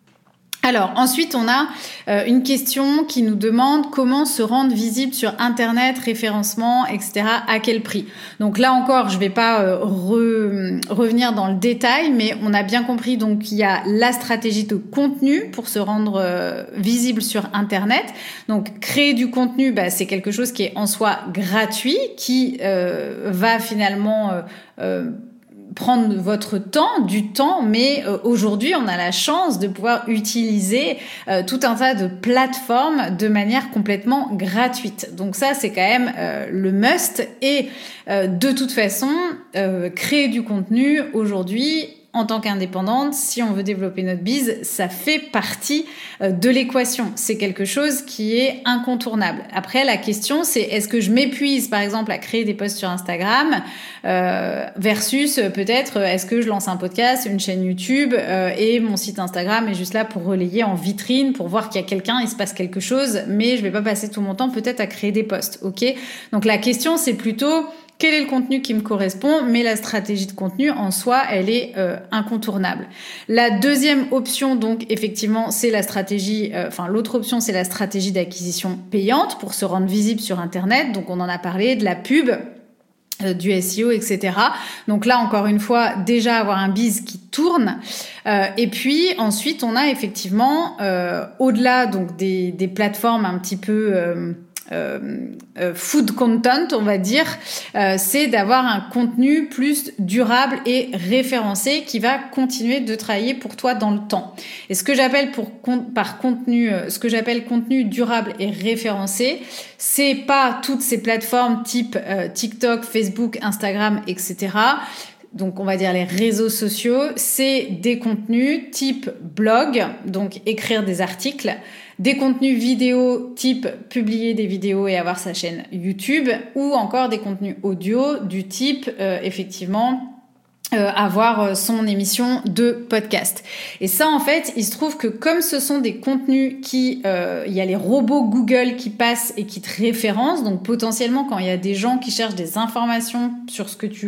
Alors ensuite on a euh, une question qui nous demande comment se rendre visible sur internet, référencement, et cetera. À quel prix. Donc là encore je vais pas euh, re, revenir dans le détail, mais on a bien compris donc qu'il y a la stratégie de contenu pour se rendre euh, visible sur internet. Donc créer du contenu, bah, c'est quelque chose qui est en soi gratuit, qui euh, va finalement euh, euh, prendre votre temps, du temps, mais euh, aujourd'hui, on a la chance de pouvoir utiliser euh, tout un tas de plateformes de manière complètement gratuite. Donc ça, c'est quand même euh, le must. Et euh, de toute façon, euh, créer du contenu aujourd'hui, en tant qu'indépendante, si on veut développer notre biz, ça fait partie de l'équation. C'est quelque chose qui est incontournable. Après, la question, c'est est-ce que je m'épuise, par exemple, à créer des posts sur Instagram euh, versus peut-être est-ce que je lance un podcast, une chaîne YouTube euh, et mon site Instagram est juste là pour relayer en vitrine, pour voir qu'il y a quelqu'un, il se passe quelque chose, mais je vais pas passer tout mon temps peut-être à créer des posts. Ok ? Donc la question, c'est plutôt quel est le contenu qui me correspond, mais la stratégie de contenu en soi, elle est euh, incontournable. La deuxième option, donc effectivement, c'est la stratégie, euh, enfin l'autre option, c'est la stratégie d'acquisition payante pour se rendre visible sur Internet. Donc on en a parlé, de la pub, euh, du S E O, et cetera. Donc là, encore une fois, déjà avoir un biz qui tourne. Euh, et puis ensuite, on a effectivement, euh, au-delà donc des, des plateformes un petit peu euh, Euh, euh, food content, on va dire, euh, c'est d'avoir un contenu plus durable et référencé qui va continuer de travailler pour toi dans le temps. Et ce que j'appelle pour par contenu, euh, ce que j'appelle contenu durable et référencé, c'est pas toutes ces plateformes type euh, TikTok, Facebook, Instagram, et cetera. Donc on va dire les réseaux sociaux, c'est des contenus type blog, donc écrire des articles, des contenus vidéo type publier des vidéos et avoir sa chaîne YouTube, ou encore des contenus audio du type euh, effectivement euh, avoir son émission de podcast. Et ça en fait, il se trouve que comme ce sont des contenus qui, euh, il y a les robots Google qui passent et qui te référencent, donc potentiellement quand il y a des gens qui cherchent des informations sur ce que tu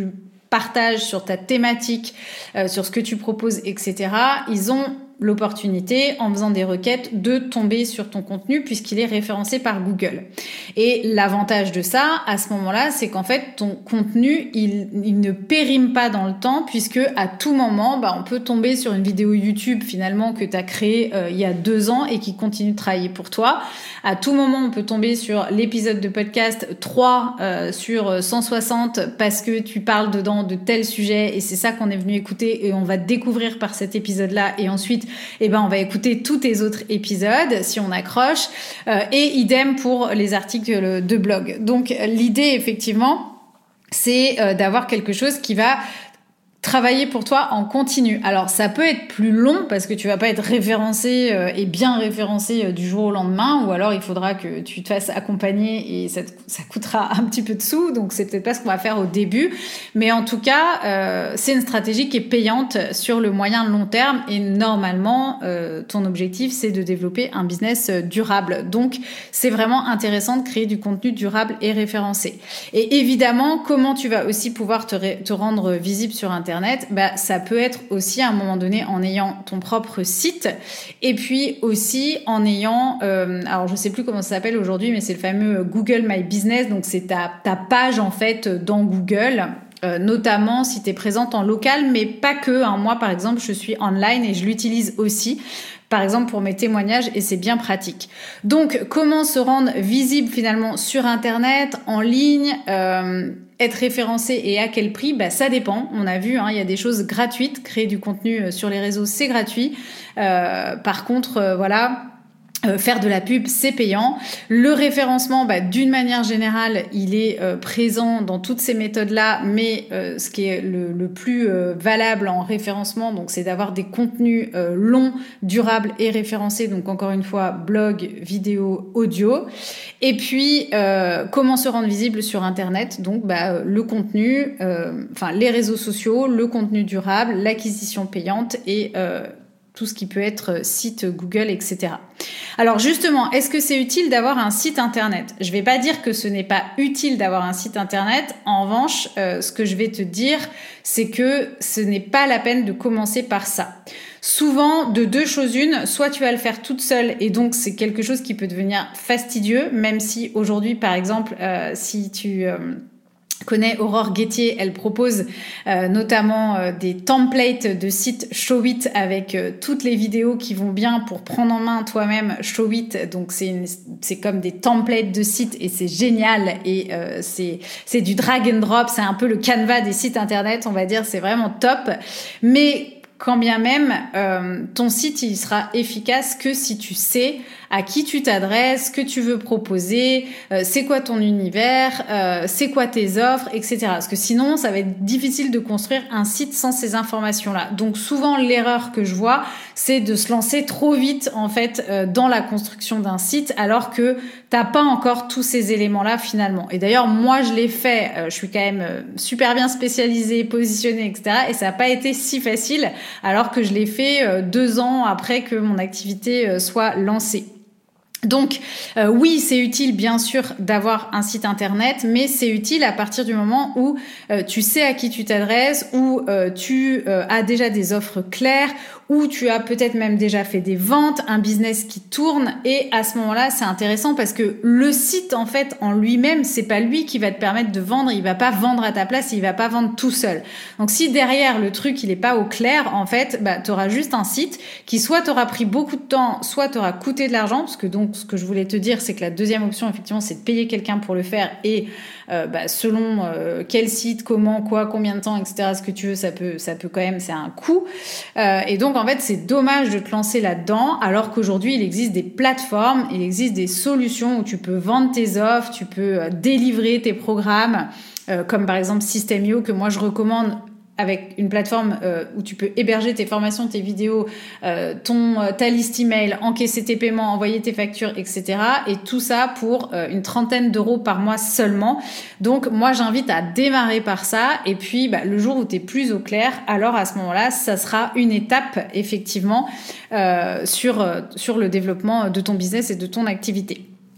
partage, sur ta thématique, euh, sur ce que tu proposes, et cetera, ils ont l'opportunité, en faisant des requêtes, de tomber sur ton contenu puisqu'il est référencé par Google. Et l'avantage de ça, à ce moment-là, c'est qu'en fait, ton contenu, il, il ne périme pas dans le temps puisque à tout moment, bah, on peut tomber sur une vidéo YouTube finalement que tu as créée euh, il y a deux ans et qui continue de travailler pour toi. À tout moment, on peut tomber sur l'épisode de podcast trois euh, sur cent soixante parce que tu parles dedans de tel sujet et c'est ça qu'on est venu écouter et on va découvrir par cet épisode-là et ensuite eh ben, on va écouter tous tes autres épisodes si on accroche. Euh, et idem pour les articles de blog. Donc, l'idée, effectivement, c'est euh, d'avoir quelque chose qui va travailler pour toi en continu. Alors, ça peut être plus long parce que tu vas pas être référencé euh, et bien référencé euh, du jour au lendemain, ou alors il faudra que tu te fasses accompagner et ça, te, ça coûtera un petit peu de sous, donc c'est peut-être pas ce qu'on va faire au début. Mais en tout cas, euh, c'est une stratégie qui est payante sur le moyen long terme et normalement, euh, ton objectif, c'est de développer un business durable. Donc, c'est vraiment intéressant de créer du contenu durable et référencé. Et évidemment, comment tu vas aussi pouvoir te, ré- te rendre visible sur Internet? Internet, bah, ça peut être aussi à un moment donné en ayant ton propre site et puis aussi en ayant, euh, alors je sais plus comment ça s'appelle aujourd'hui, mais c'est le fameux Google My Business, donc c'est ta, ta page en fait dans Google. Euh, notamment si tu es présente en local, mais pas que. Hein. Moi, par exemple, je suis online et je l'utilise aussi, par exemple, pour mes témoignages, et c'est bien pratique. Donc, comment se rendre visible finalement sur Internet, en ligne, euh, être référencé et à quel prix? Bah, ça dépend. On a vu, hein, il y a des choses gratuites. Créer du contenu sur les réseaux, c'est gratuit. Euh, par contre, euh, voilà... Euh, faire de la pub, c'est payant. Le référencement, bah, d'une manière générale, il est euh, présent dans toutes ces méthodes-là, mais euh, ce qui est le, le plus euh, valable en référencement, donc, c'est d'avoir des contenus euh, longs, durables et référencés. Donc, encore une fois, blog, vidéo, audio. Et puis, euh, comment se rendre visible sur Internet? Donc, bah, le contenu, euh, enfin, les réseaux sociaux, le contenu durable, l'acquisition payante et euh, tout ce qui peut être site Google, et cetera. Alors justement, est-ce que c'est utile d'avoir un site internet? Je vais pas dire que ce n'est pas utile d'avoir un site internet. En revanche, euh, ce que je vais te dire, c'est que ce n'est pas la peine de commencer par ça. Souvent, de deux choses une, soit tu vas le faire toute seule et donc c'est quelque chose qui peut devenir fastidieux, même si aujourd'hui, par exemple, euh, si tu... Euh, connais Aurore Guettier, elle propose euh, notamment euh, des templates de sites Showit avec euh, toutes les vidéos qui vont bien pour prendre en main toi-même Showit. Donc c'est une, c'est comme des templates de sites et c'est génial et euh, c'est c'est du drag and drop, c'est un peu le Canva des sites internet, on va dire, c'est vraiment top. Mais quand bien même, euh, ton site, il sera efficace que si tu sais à qui tu t'adresses, ce que tu veux proposer, euh, c'est quoi ton univers, euh, c'est quoi tes offres, et cetera. Parce que sinon, ça va être difficile de construire un site sans ces informations-là. Donc souvent, l'erreur que je vois, c'est de se lancer trop vite en fait euh, dans la construction d'un site, alors que t'as pas encore tous ces éléments-là finalement. Et d'ailleurs, moi, je l'ai fait. Euh, je suis quand même euh, super bien spécialisée, positionnée, et cetera. Et ça n'a pas été si facile, alors que je l'ai fait euh, deux ans après que mon activité euh, soit lancée. Donc euh, oui, c'est utile bien sûr d'avoir un site internet, mais c'est utile à partir du moment où euh, tu sais à qui tu t'adresses, où euh, tu euh, as déjà des offres claires, où tu as peut-être même déjà fait des ventes, un business qui tourne, et à ce moment-là, c'est intéressant parce que le site en fait en lui-même, c'est pas lui qui va te permettre de vendre, il va pas vendre à ta place, il va pas vendre tout seul. Donc si derrière le truc il est pas au clair, en fait, bah tu auras juste un site qui soit t'aura pris beaucoup de temps, soit t'aura coûté de l'argent, parce que donc ce que je voulais te dire, c'est que la deuxième option, effectivement, c'est de payer quelqu'un pour le faire et euh, bah, selon euh, quel site, comment, quoi, combien de temps, et cetera, ce que tu veux, ça peut, ça peut quand même, c'est un coût. Euh, et donc, en fait, c'est dommage de te lancer là-dedans, alors qu'aujourd'hui, il existe des plateformes, il existe des solutions où tu peux vendre tes offres, tu peux euh, délivrer tes programmes, euh, comme par exemple System.io, que moi, je recommande avec une plateforme euh, où tu peux héberger tes formations, tes vidéos, euh, ton, euh, ta liste email, encaisser tes paiements, envoyer tes factures, et cetera. Et tout ça pour euh, une trentaine d'euros par mois seulement. Donc, moi, j'invite à démarrer par ça. Et puis, bah, le jour où tu es plus au clair, alors à ce moment-là, ça sera une étape, effectivement, euh, sur, euh, sur le développement de ton business et de ton activité.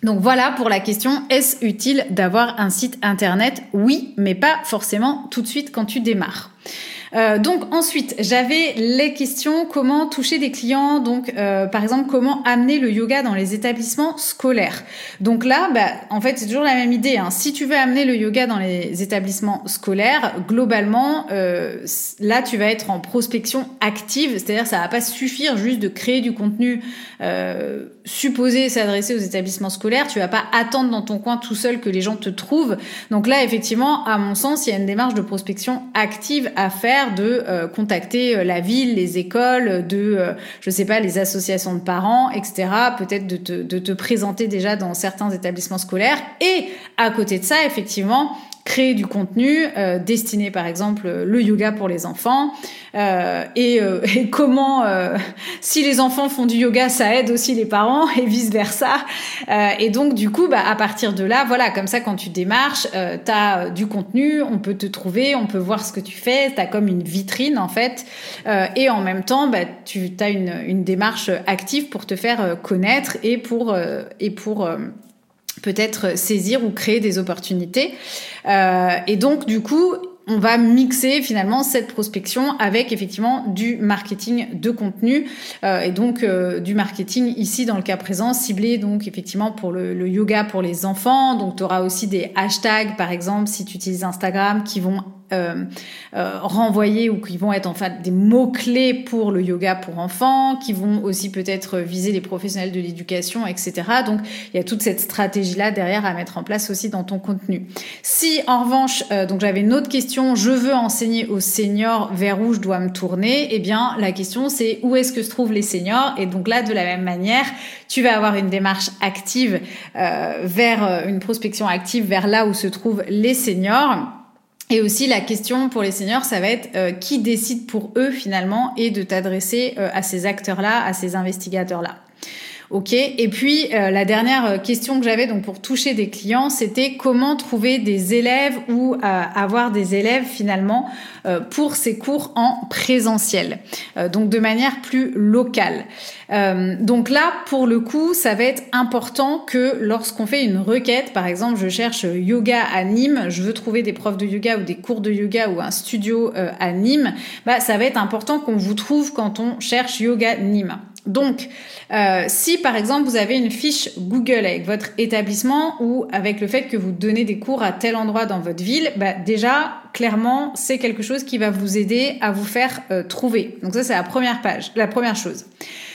Donc voilà pour la question, est-ce utile d'avoir un site internet? Oui, mais pas forcément tout de suite quand tu démarres. Euh, donc ensuite, j'avais les questions comment toucher des clients, donc euh, par exemple comment amener le yoga dans les établissements scolaires. Donc là, bah, en fait, c'est toujours la même idée. Hein. Si tu veux amener le yoga dans les établissements scolaires, globalement, euh, là, tu vas être en prospection active, c'est-à-dire ça va pas suffire juste de créer du contenu euh, supposé s'adresser aux établissements scolaires. Tu vas pas attendre dans ton coin tout seul que les gens te trouvent. Donc là, effectivement, à mon sens, il y a une démarche de prospection active à faire, de euh, contacter la ville, les écoles, de, euh, je sais pas, les associations de parents, et cetera. Peut-être de te, de te présenter déjà dans certains établissements scolaires. Et à côté de ça, effectivement, créer du contenu euh, destiné, par exemple, le yoga pour les enfants. Euh, et, euh, et comment, euh, si les enfants font du yoga, ça aide aussi les parents et vice-versa. Euh, et donc, du coup, bah, à partir de là, voilà, comme ça, quand tu démarches, euh, t'as du contenu, on peut te trouver, on peut voir ce que tu fais, t'as comme une vitrine, en fait. Euh, et en même temps, bah, tu t'as une, une démarche active pour te faire euh, connaître et pour, euh, et pour euh, peut-être saisir ou créer des opportunités. Euh, et donc, du coup, on va mixer finalement cette prospection avec effectivement du marketing de contenu euh, et donc euh, du marketing ici dans le cas présent ciblé donc effectivement pour le, le yoga pour les enfants. Donc tu auras aussi des hashtags par exemple si tu utilises Instagram qui vont Euh, euh, renvoyer ou qui vont être en fait des mots-clés pour le yoga pour enfants, qui vont aussi peut-être viser les professionnels de l'éducation, et cetera. Donc, il y a toute cette stratégie-là derrière à mettre en place aussi dans ton contenu. Si, en revanche, euh, donc j'avais une autre question, je veux enseigner aux seniors, vers où je dois me tourner? Eh bien, la question, c'est où est-ce que se trouvent les seniors? Et donc là, de la même manière, tu vas avoir une démarche active euh, vers une prospection active vers là où se trouvent les seniors. Et aussi, la question pour les seniors, ça va être euh, qui décide pour eux finalement et de t'adresser euh, à ces acteurs-là, à ces investigateurs-là. Ok. Et puis euh, la dernière question que j'avais donc pour toucher des clients, c'était comment trouver des élèves ou euh, avoir des élèves finalement euh, pour ces cours en présentiel, euh, donc de manière plus locale. Euh, donc là, pour le coup, ça va être important que lorsqu'on fait une requête, par exemple, je cherche yoga à Nîmes, je veux trouver des profs de yoga ou des cours de yoga ou un studio euh, à Nîmes, bah ça va être important qu'on vous trouve quand on cherche yoga Nîmes. Donc, euh, si par exemple vous avez une fiche Google avec votre établissement ou avec le fait que vous donnez des cours à tel endroit dans votre ville, bah déjà clairement c'est quelque chose qui va vous aider à vous faire euh, trouver. Donc ça c'est la première page, la première chose.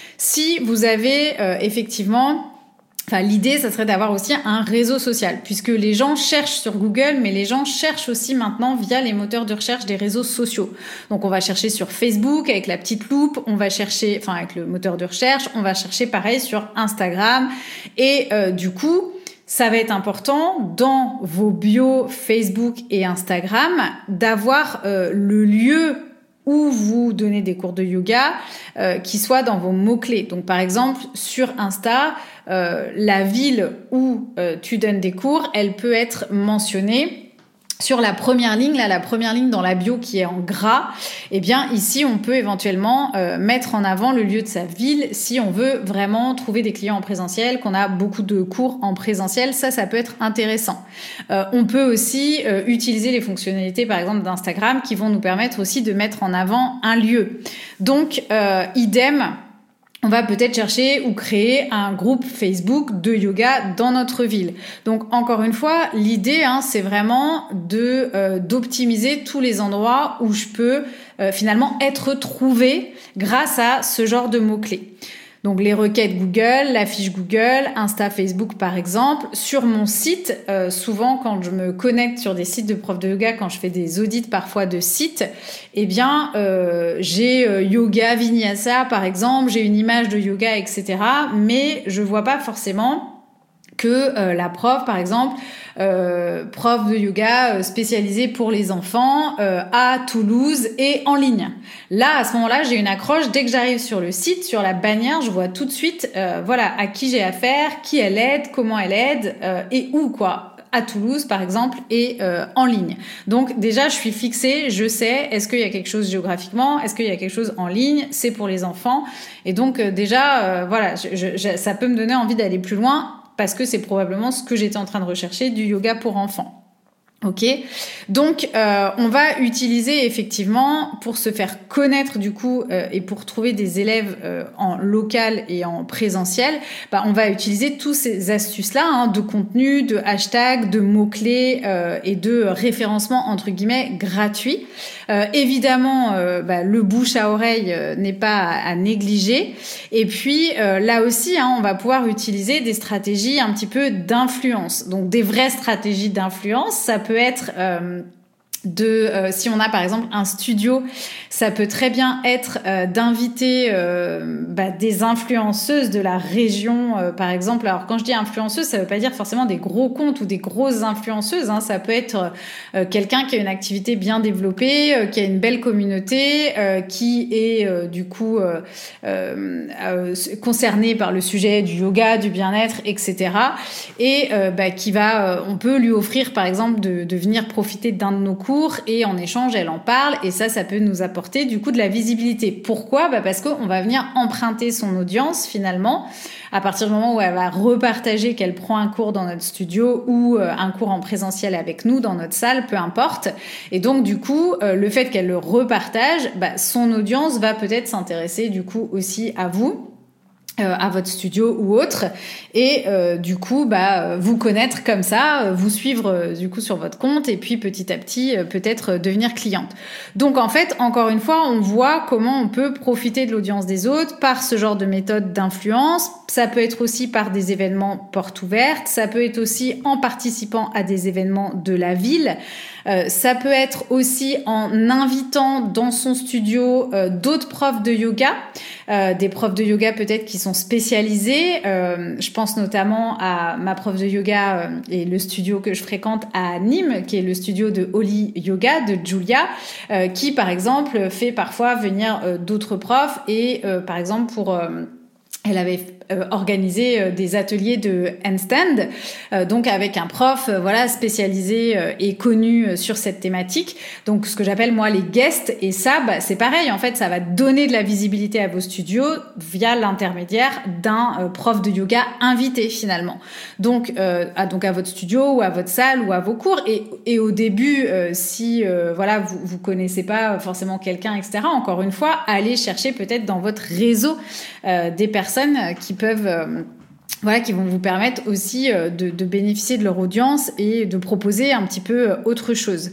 Si vous avez euh, effectivement Enfin, l'idée, ça serait d'avoir aussi un réseau social, puisque les gens cherchent sur Google, mais les gens cherchent aussi maintenant via les moteurs de recherche des réseaux sociaux. Donc, on va chercher sur Facebook avec la petite loupe, on va chercher, enfin, avec le moteur de recherche, on va chercher pareil sur Instagram. Et euh, du coup, ça va être important dans vos bios Facebook et Instagram d'avoir euh, le lieu où vous donnez des cours de yoga euh, qui soient dans vos mots-clés. Donc, par exemple, sur Insta, euh, la ville où euh, tu donnes des cours, elle peut être mentionnée sur la première ligne, là, la première ligne dans la bio qui est en gras. Eh bien, ici, on peut éventuellement euh, mettre en avant le lieu de sa ville si on veut vraiment trouver des clients en présentiel, qu'on a beaucoup de cours en présentiel. Ça, ça peut être intéressant. Euh, on peut aussi euh, utiliser les fonctionnalités, par exemple, d'Instagram qui vont nous permettre aussi de mettre en avant un lieu. Donc, euh, idem. On va peut-être chercher ou créer un groupe Facebook de yoga dans notre ville. Donc, encore une fois, l'idée, hein, c'est vraiment de euh, d'optimiser tous les endroits où je peux euh, finalement être trouvée grâce à ce genre de mots-clés. Donc, les requêtes Google, la fiche Google, Insta, Facebook, par exemple. Sur mon site, euh, souvent, quand je me connecte sur des sites de profs de yoga, quand je fais des audits parfois de sites, eh bien, euh, j'ai euh, yoga vinyasa, par exemple, j'ai une image de yoga, et cetera. Mais je vois pas forcément que euh, la prof, par exemple, euh, prof de yoga euh, spécialisée pour les enfants euh, à Toulouse et en ligne. Là, à ce moment-là, j'ai une accroche. Dès que j'arrive sur le site, sur la bannière, je vois tout de suite, euh, voilà, à qui j'ai affaire, qui elle aide, comment elle aide euh, et où, quoi. À Toulouse, par exemple, et euh, en ligne. Donc, déjà, je suis fixée, je sais, est-ce qu'il y a quelque chose géographiquement, est-ce qu'il y a quelque chose en ligne, c'est pour les enfants. Et donc, euh, déjà, euh, voilà, je, je, ça peut me donner envie d'aller plus loin. parce que c'est probablement ce que j'étais en train de rechercher, du yoga pour enfants. Ok, donc euh, on va utiliser effectivement pour se faire connaître du coup euh, et pour trouver des élèves euh, en local et en présentiel, bah, on va utiliser tous ces astuces-là hein, de contenu, de hashtag, de mots-clés euh, et de référencement entre guillemets gratuit. Euh, évidemment, euh, bah, le bouche à oreille euh, n'est pas à, à négliger. Et puis euh, là aussi, hein, on va pouvoir utiliser des stratégies un petit peu d'influence. Donc des vraies stratégies d'influence, ça peut être euh, de euh, si on a par exemple un studio, ça peut très bien être euh, d'inviter euh, bah, des influenceuses de la région euh, par exemple. Alors quand je dis influenceuse, ça veut pas dire forcément des gros comptes ou des grosses influenceuses hein. Ça peut être euh, quelqu'un qui a une activité bien développée, euh, qui a une belle communauté, euh, qui est euh, du coup euh, euh, euh, concerné par le sujet du yoga, du bien-être, et cetera. Et euh, bah, qui va, euh, on peut lui offrir par exemple de, de venir profiter d'un de nos cours et en échange elle en parle et ça ça peut nous apporter du coup de la visibilité. Pourquoi ? Bah parce qu'on va venir emprunter son audience finalement à partir du moment où elle va repartager qu'elle prend un cours dans notre studio ou euh, un cours en présentiel avec nous dans notre salle, peu importe. Et donc du coup euh, le fait qu'elle le repartage, bah, son audience va peut-être s'intéresser du coup aussi à vous. Euh, à votre studio ou autre et euh, du coup bah vous connaître comme ça, euh, vous suivre euh, du coup sur votre compte et puis petit à petit euh, peut-être euh, devenir cliente. Donc en fait encore une fois on voit comment on peut profiter de l'audience des autres par ce genre de méthode d'influence. Ça peut être aussi par des événements portes ouvertes, ça peut être aussi en participant à des événements de la ville. Euh, ça peut être aussi en invitant dans son studio euh, d'autres profs de yoga, euh, des profs de yoga peut-être qui sont spécialisés. Euh, je pense notamment à ma prof de yoga euh, et le studio que je fréquente à Nîmes, qui est le studio de Holy Yoga de Julia, euh, qui par exemple fait parfois venir euh, d'autres profs et euh, par exemple pour... Euh, elle avait euh, organisé euh, des ateliers de handstand, euh, donc avec un prof euh, voilà spécialisé euh, et connu euh, sur cette thématique. Donc ce que j'appelle moi les guests, et ça bah, c'est pareil en fait, ça va donner de la visibilité à vos studios via l'intermédiaire d'un euh, prof de yoga invité finalement. Donc euh, à donc à votre studio ou à votre salle ou à vos cours et et au début euh, si euh, voilà vous vous connaissez pas forcément quelqu'un et cetera. Encore une fois, allez chercher peut-être dans votre réseau euh, des personnes qui peuvent euh, voilà qui vont vous permettre aussi euh, de, de bénéficier de leur audience et de proposer un petit peu autre chose.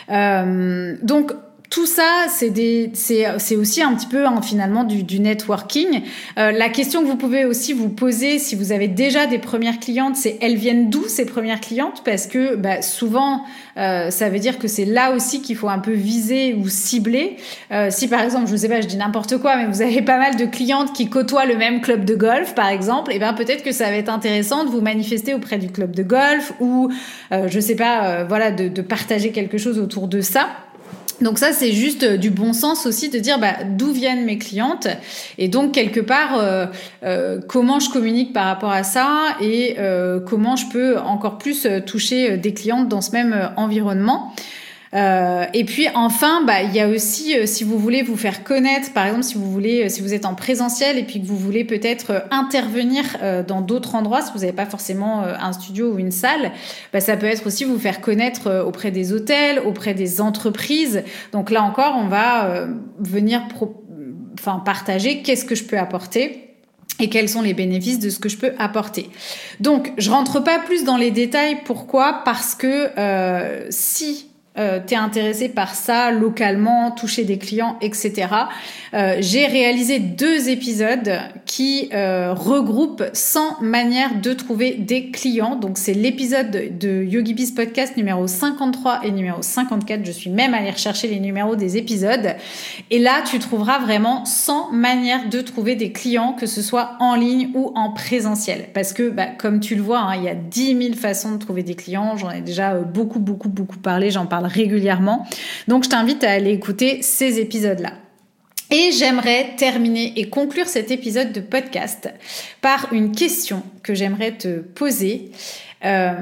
Euh, donc tout ça, c'est des, c'est, c'est aussi un petit peu hein, finalement du, du networking. Euh, la question que vous pouvez aussi vous poser si vous avez déjà des premières clientes, c'est elles viennent d'où ces premières clientes ? Parce que bah, souvent, euh, ça veut dire que c'est là aussi qu'il faut un peu viser ou cibler. Euh, si par exemple, je sais pas, je dis n'importe quoi, mais vous avez pas mal de clientes qui côtoient le même club de golf, par exemple, et ben peut-être que ça va être intéressant de vous manifester auprès du club de golf ou euh, je sais pas, euh, voilà, de, de partager quelque chose autour de ça. Donc ça, c'est juste du bon sens aussi de dire bah, d'où viennent mes clientes et donc quelque part euh, euh, comment je communique par rapport à ça et euh, comment je peux encore plus toucher des clientes dans ce même environnement. Euh, et puis enfin, bah il y a aussi euh, si vous voulez vous faire connaître, par exemple si vous voulez, euh, si vous êtes en présentiel et puis que vous voulez peut-être euh, intervenir euh, dans d'autres endroits, si vous n'avez pas forcément euh, un studio ou une salle, bah ça peut être aussi vous faire connaître euh, auprès des hôtels, auprès des entreprises. Donc là encore, on va euh, venir, pro- enfin partager qu'est-ce que je peux apporter. Et quels sont les bénéfices de ce que je peux apporter. Donc, je rentre pas plus dans les détails. Pourquoi ? Parce que euh, si Euh, t'es intéressé par ça localement, toucher des clients, et cetera. Euh, j'ai réalisé deux épisodes qui euh, regroupent cent manières de trouver des clients. Donc c'est l'épisode de, de YogiBiz Podcast numéro cinquante-trois et numéro cinquante-quatre. Je suis même allée rechercher les numéros des épisodes. Et là, tu trouveras vraiment cent manières de trouver des clients, que ce soit en ligne ou en présentiel. Parce que, bah, comme tu le vois, hein, il y a dix mille façons de trouver des clients. J'en ai déjà euh, beaucoup, beaucoup, beaucoup parlé. J'en parle régulièrement. Donc, je t'invite à aller écouter ces épisodes-là. Et j'aimerais terminer et conclure cet épisode de podcast par une question que j'aimerais te poser. Euh,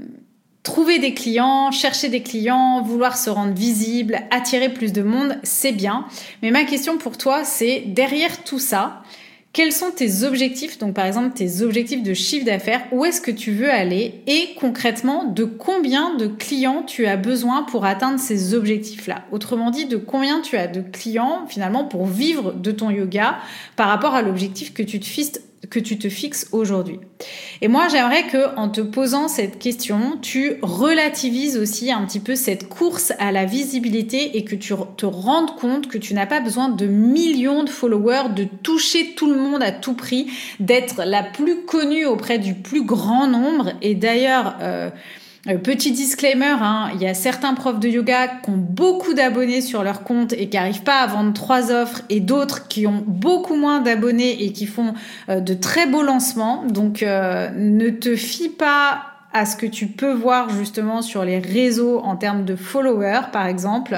trouver des clients, chercher des clients, vouloir se rendre visible, attirer plus de monde, c'est bien. Mais ma question pour toi, c'est derrière tout ça, quels sont tes objectifs, donc par exemple tes objectifs de chiffre d'affaires, où est-ce que tu veux aller et concrètement de combien de clients tu as besoin pour atteindre ces objectifs-là. Autrement dit, de combien tu as de clients finalement pour vivre de ton yoga par rapport à l'objectif que tu te fixes que tu te fixes aujourd'hui. Et moi, j'aimerais que, en te posant cette question, tu relativises aussi un petit peu cette course à la visibilité et que tu te rendes compte que tu n'as pas besoin de millions de followers, de toucher tout le monde à tout prix, d'être la plus connue auprès du plus grand nombre. Et d'ailleurs, euh, Euh, petit disclaimer, hein, il y a certains profs de yoga qui ont beaucoup d'abonnés sur leur compte et qui n'arrivent pas à vendre trois offres et d'autres qui ont beaucoup moins d'abonnés et qui font euh, de très beaux lancements. Donc, euh, ne te fie pas à ce que tu peux voir justement sur les réseaux en termes de followers, par exemple.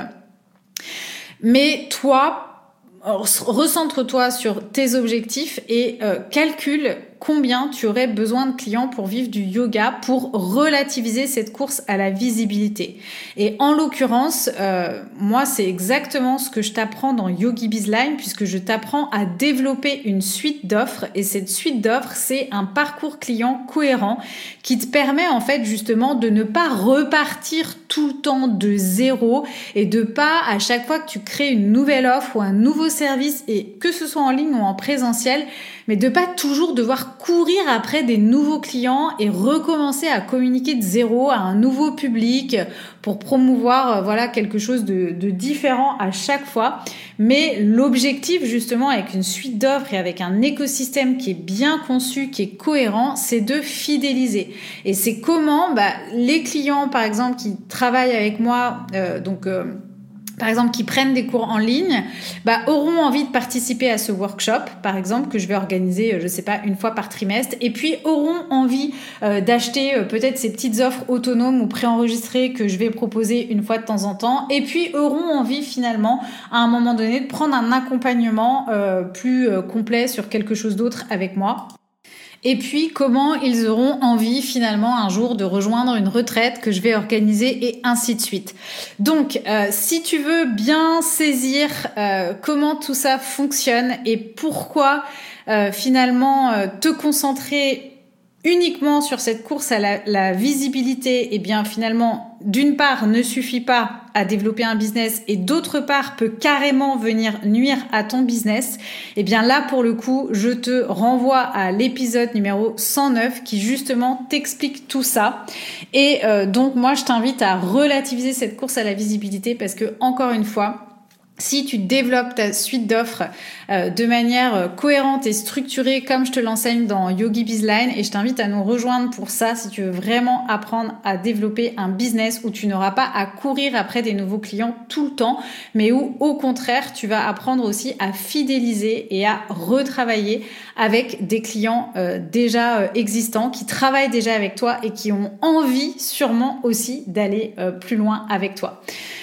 Mais toi, recentre-toi sur tes objectifs et euh, calcule combien tu aurais besoin de clients pour vivre du yoga, pour relativiser cette course à la visibilité. Et en l'occurrence, euh, moi, c'est exactement ce que je t'apprends dans Yogi Bizline, puisque je t'apprends à développer une suite d'offres. Et cette suite d'offres, c'est un parcours client cohérent qui te permet en fait justement de ne pas repartir tout le temps de zéro et de pas, à chaque fois que tu crées une nouvelle offre ou un nouveau service, et que ce soit en ligne ou en présentiel, mais de pas toujours devoir courir après des nouveaux clients et recommencer à communiquer de zéro à un nouveau public pour promouvoir, voilà, quelque chose de, de différent à chaque fois. Mais l'objectif, justement, avec une suite d'offres et avec un écosystème qui est bien conçu, qui est cohérent, c'est de fidéliser. Et c'est comment, bah, les clients, par exemple, qui travaillent avec moi, euh, donc, euh, par exemple, qui prennent des cours en ligne, bah, auront envie de participer à ce workshop, par exemple, que je vais organiser, je sais pas, une fois par trimestre, et puis auront envie euh, d'acheter euh, peut-être ces petites offres autonomes ou préenregistrées que je vais proposer une fois de temps en temps, et puis auront envie finalement, à un moment donné, de prendre un accompagnement euh, plus euh, complet sur quelque chose d'autre avec moi. Et puis, comment ils auront envie finalement un jour de rejoindre une retraite que je vais organiser et ainsi de suite. Donc, euh, si tu veux bien saisir euh, comment tout ça fonctionne et pourquoi euh, finalement euh, te concentrer uniquement sur cette course à la, la visibilité, eh bien finalement, d'une part, ne suffit pas à développer un business et d'autre part, peut carrément venir nuire à ton business, eh bien là, pour le coup, je te renvoie à l'épisode numéro cent neuf qui justement t'explique tout ça. Et euh, donc, moi, je t'invite à relativiser cette course à la visibilité parce que, encore une fois, si tu développes ta suite d'offres euh, de manière euh, cohérente et structurée comme je te l'enseigne dans Yogi Bizline, et je t'invite à nous rejoindre pour ça si tu veux vraiment apprendre à développer un business où tu n'auras pas à courir après des nouveaux clients tout le temps, mais où au contraire tu vas apprendre aussi à fidéliser et à retravailler avec des clients euh, déjà euh, existants qui travaillent déjà avec toi et qui ont envie sûrement aussi d'aller euh, plus loin avec toi.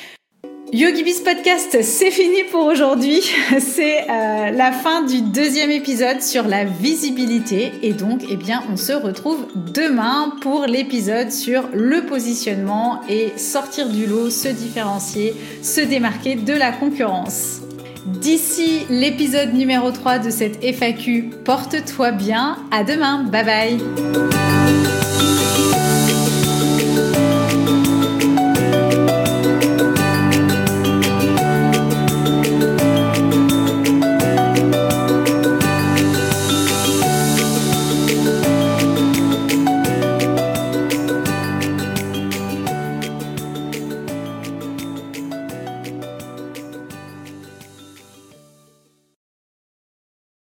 Yogi Biz Podcast, c'est fini pour aujourd'hui. C'est euh, la fin du deuxième épisode sur la visibilité. Et donc, eh bien, on se retrouve demain pour l'épisode sur le positionnement et sortir du lot, se différencier, se démarquer de la concurrence. D'ici l'épisode numéro trois de cette F A Q, porte-toi bien. À demain. Bye bye.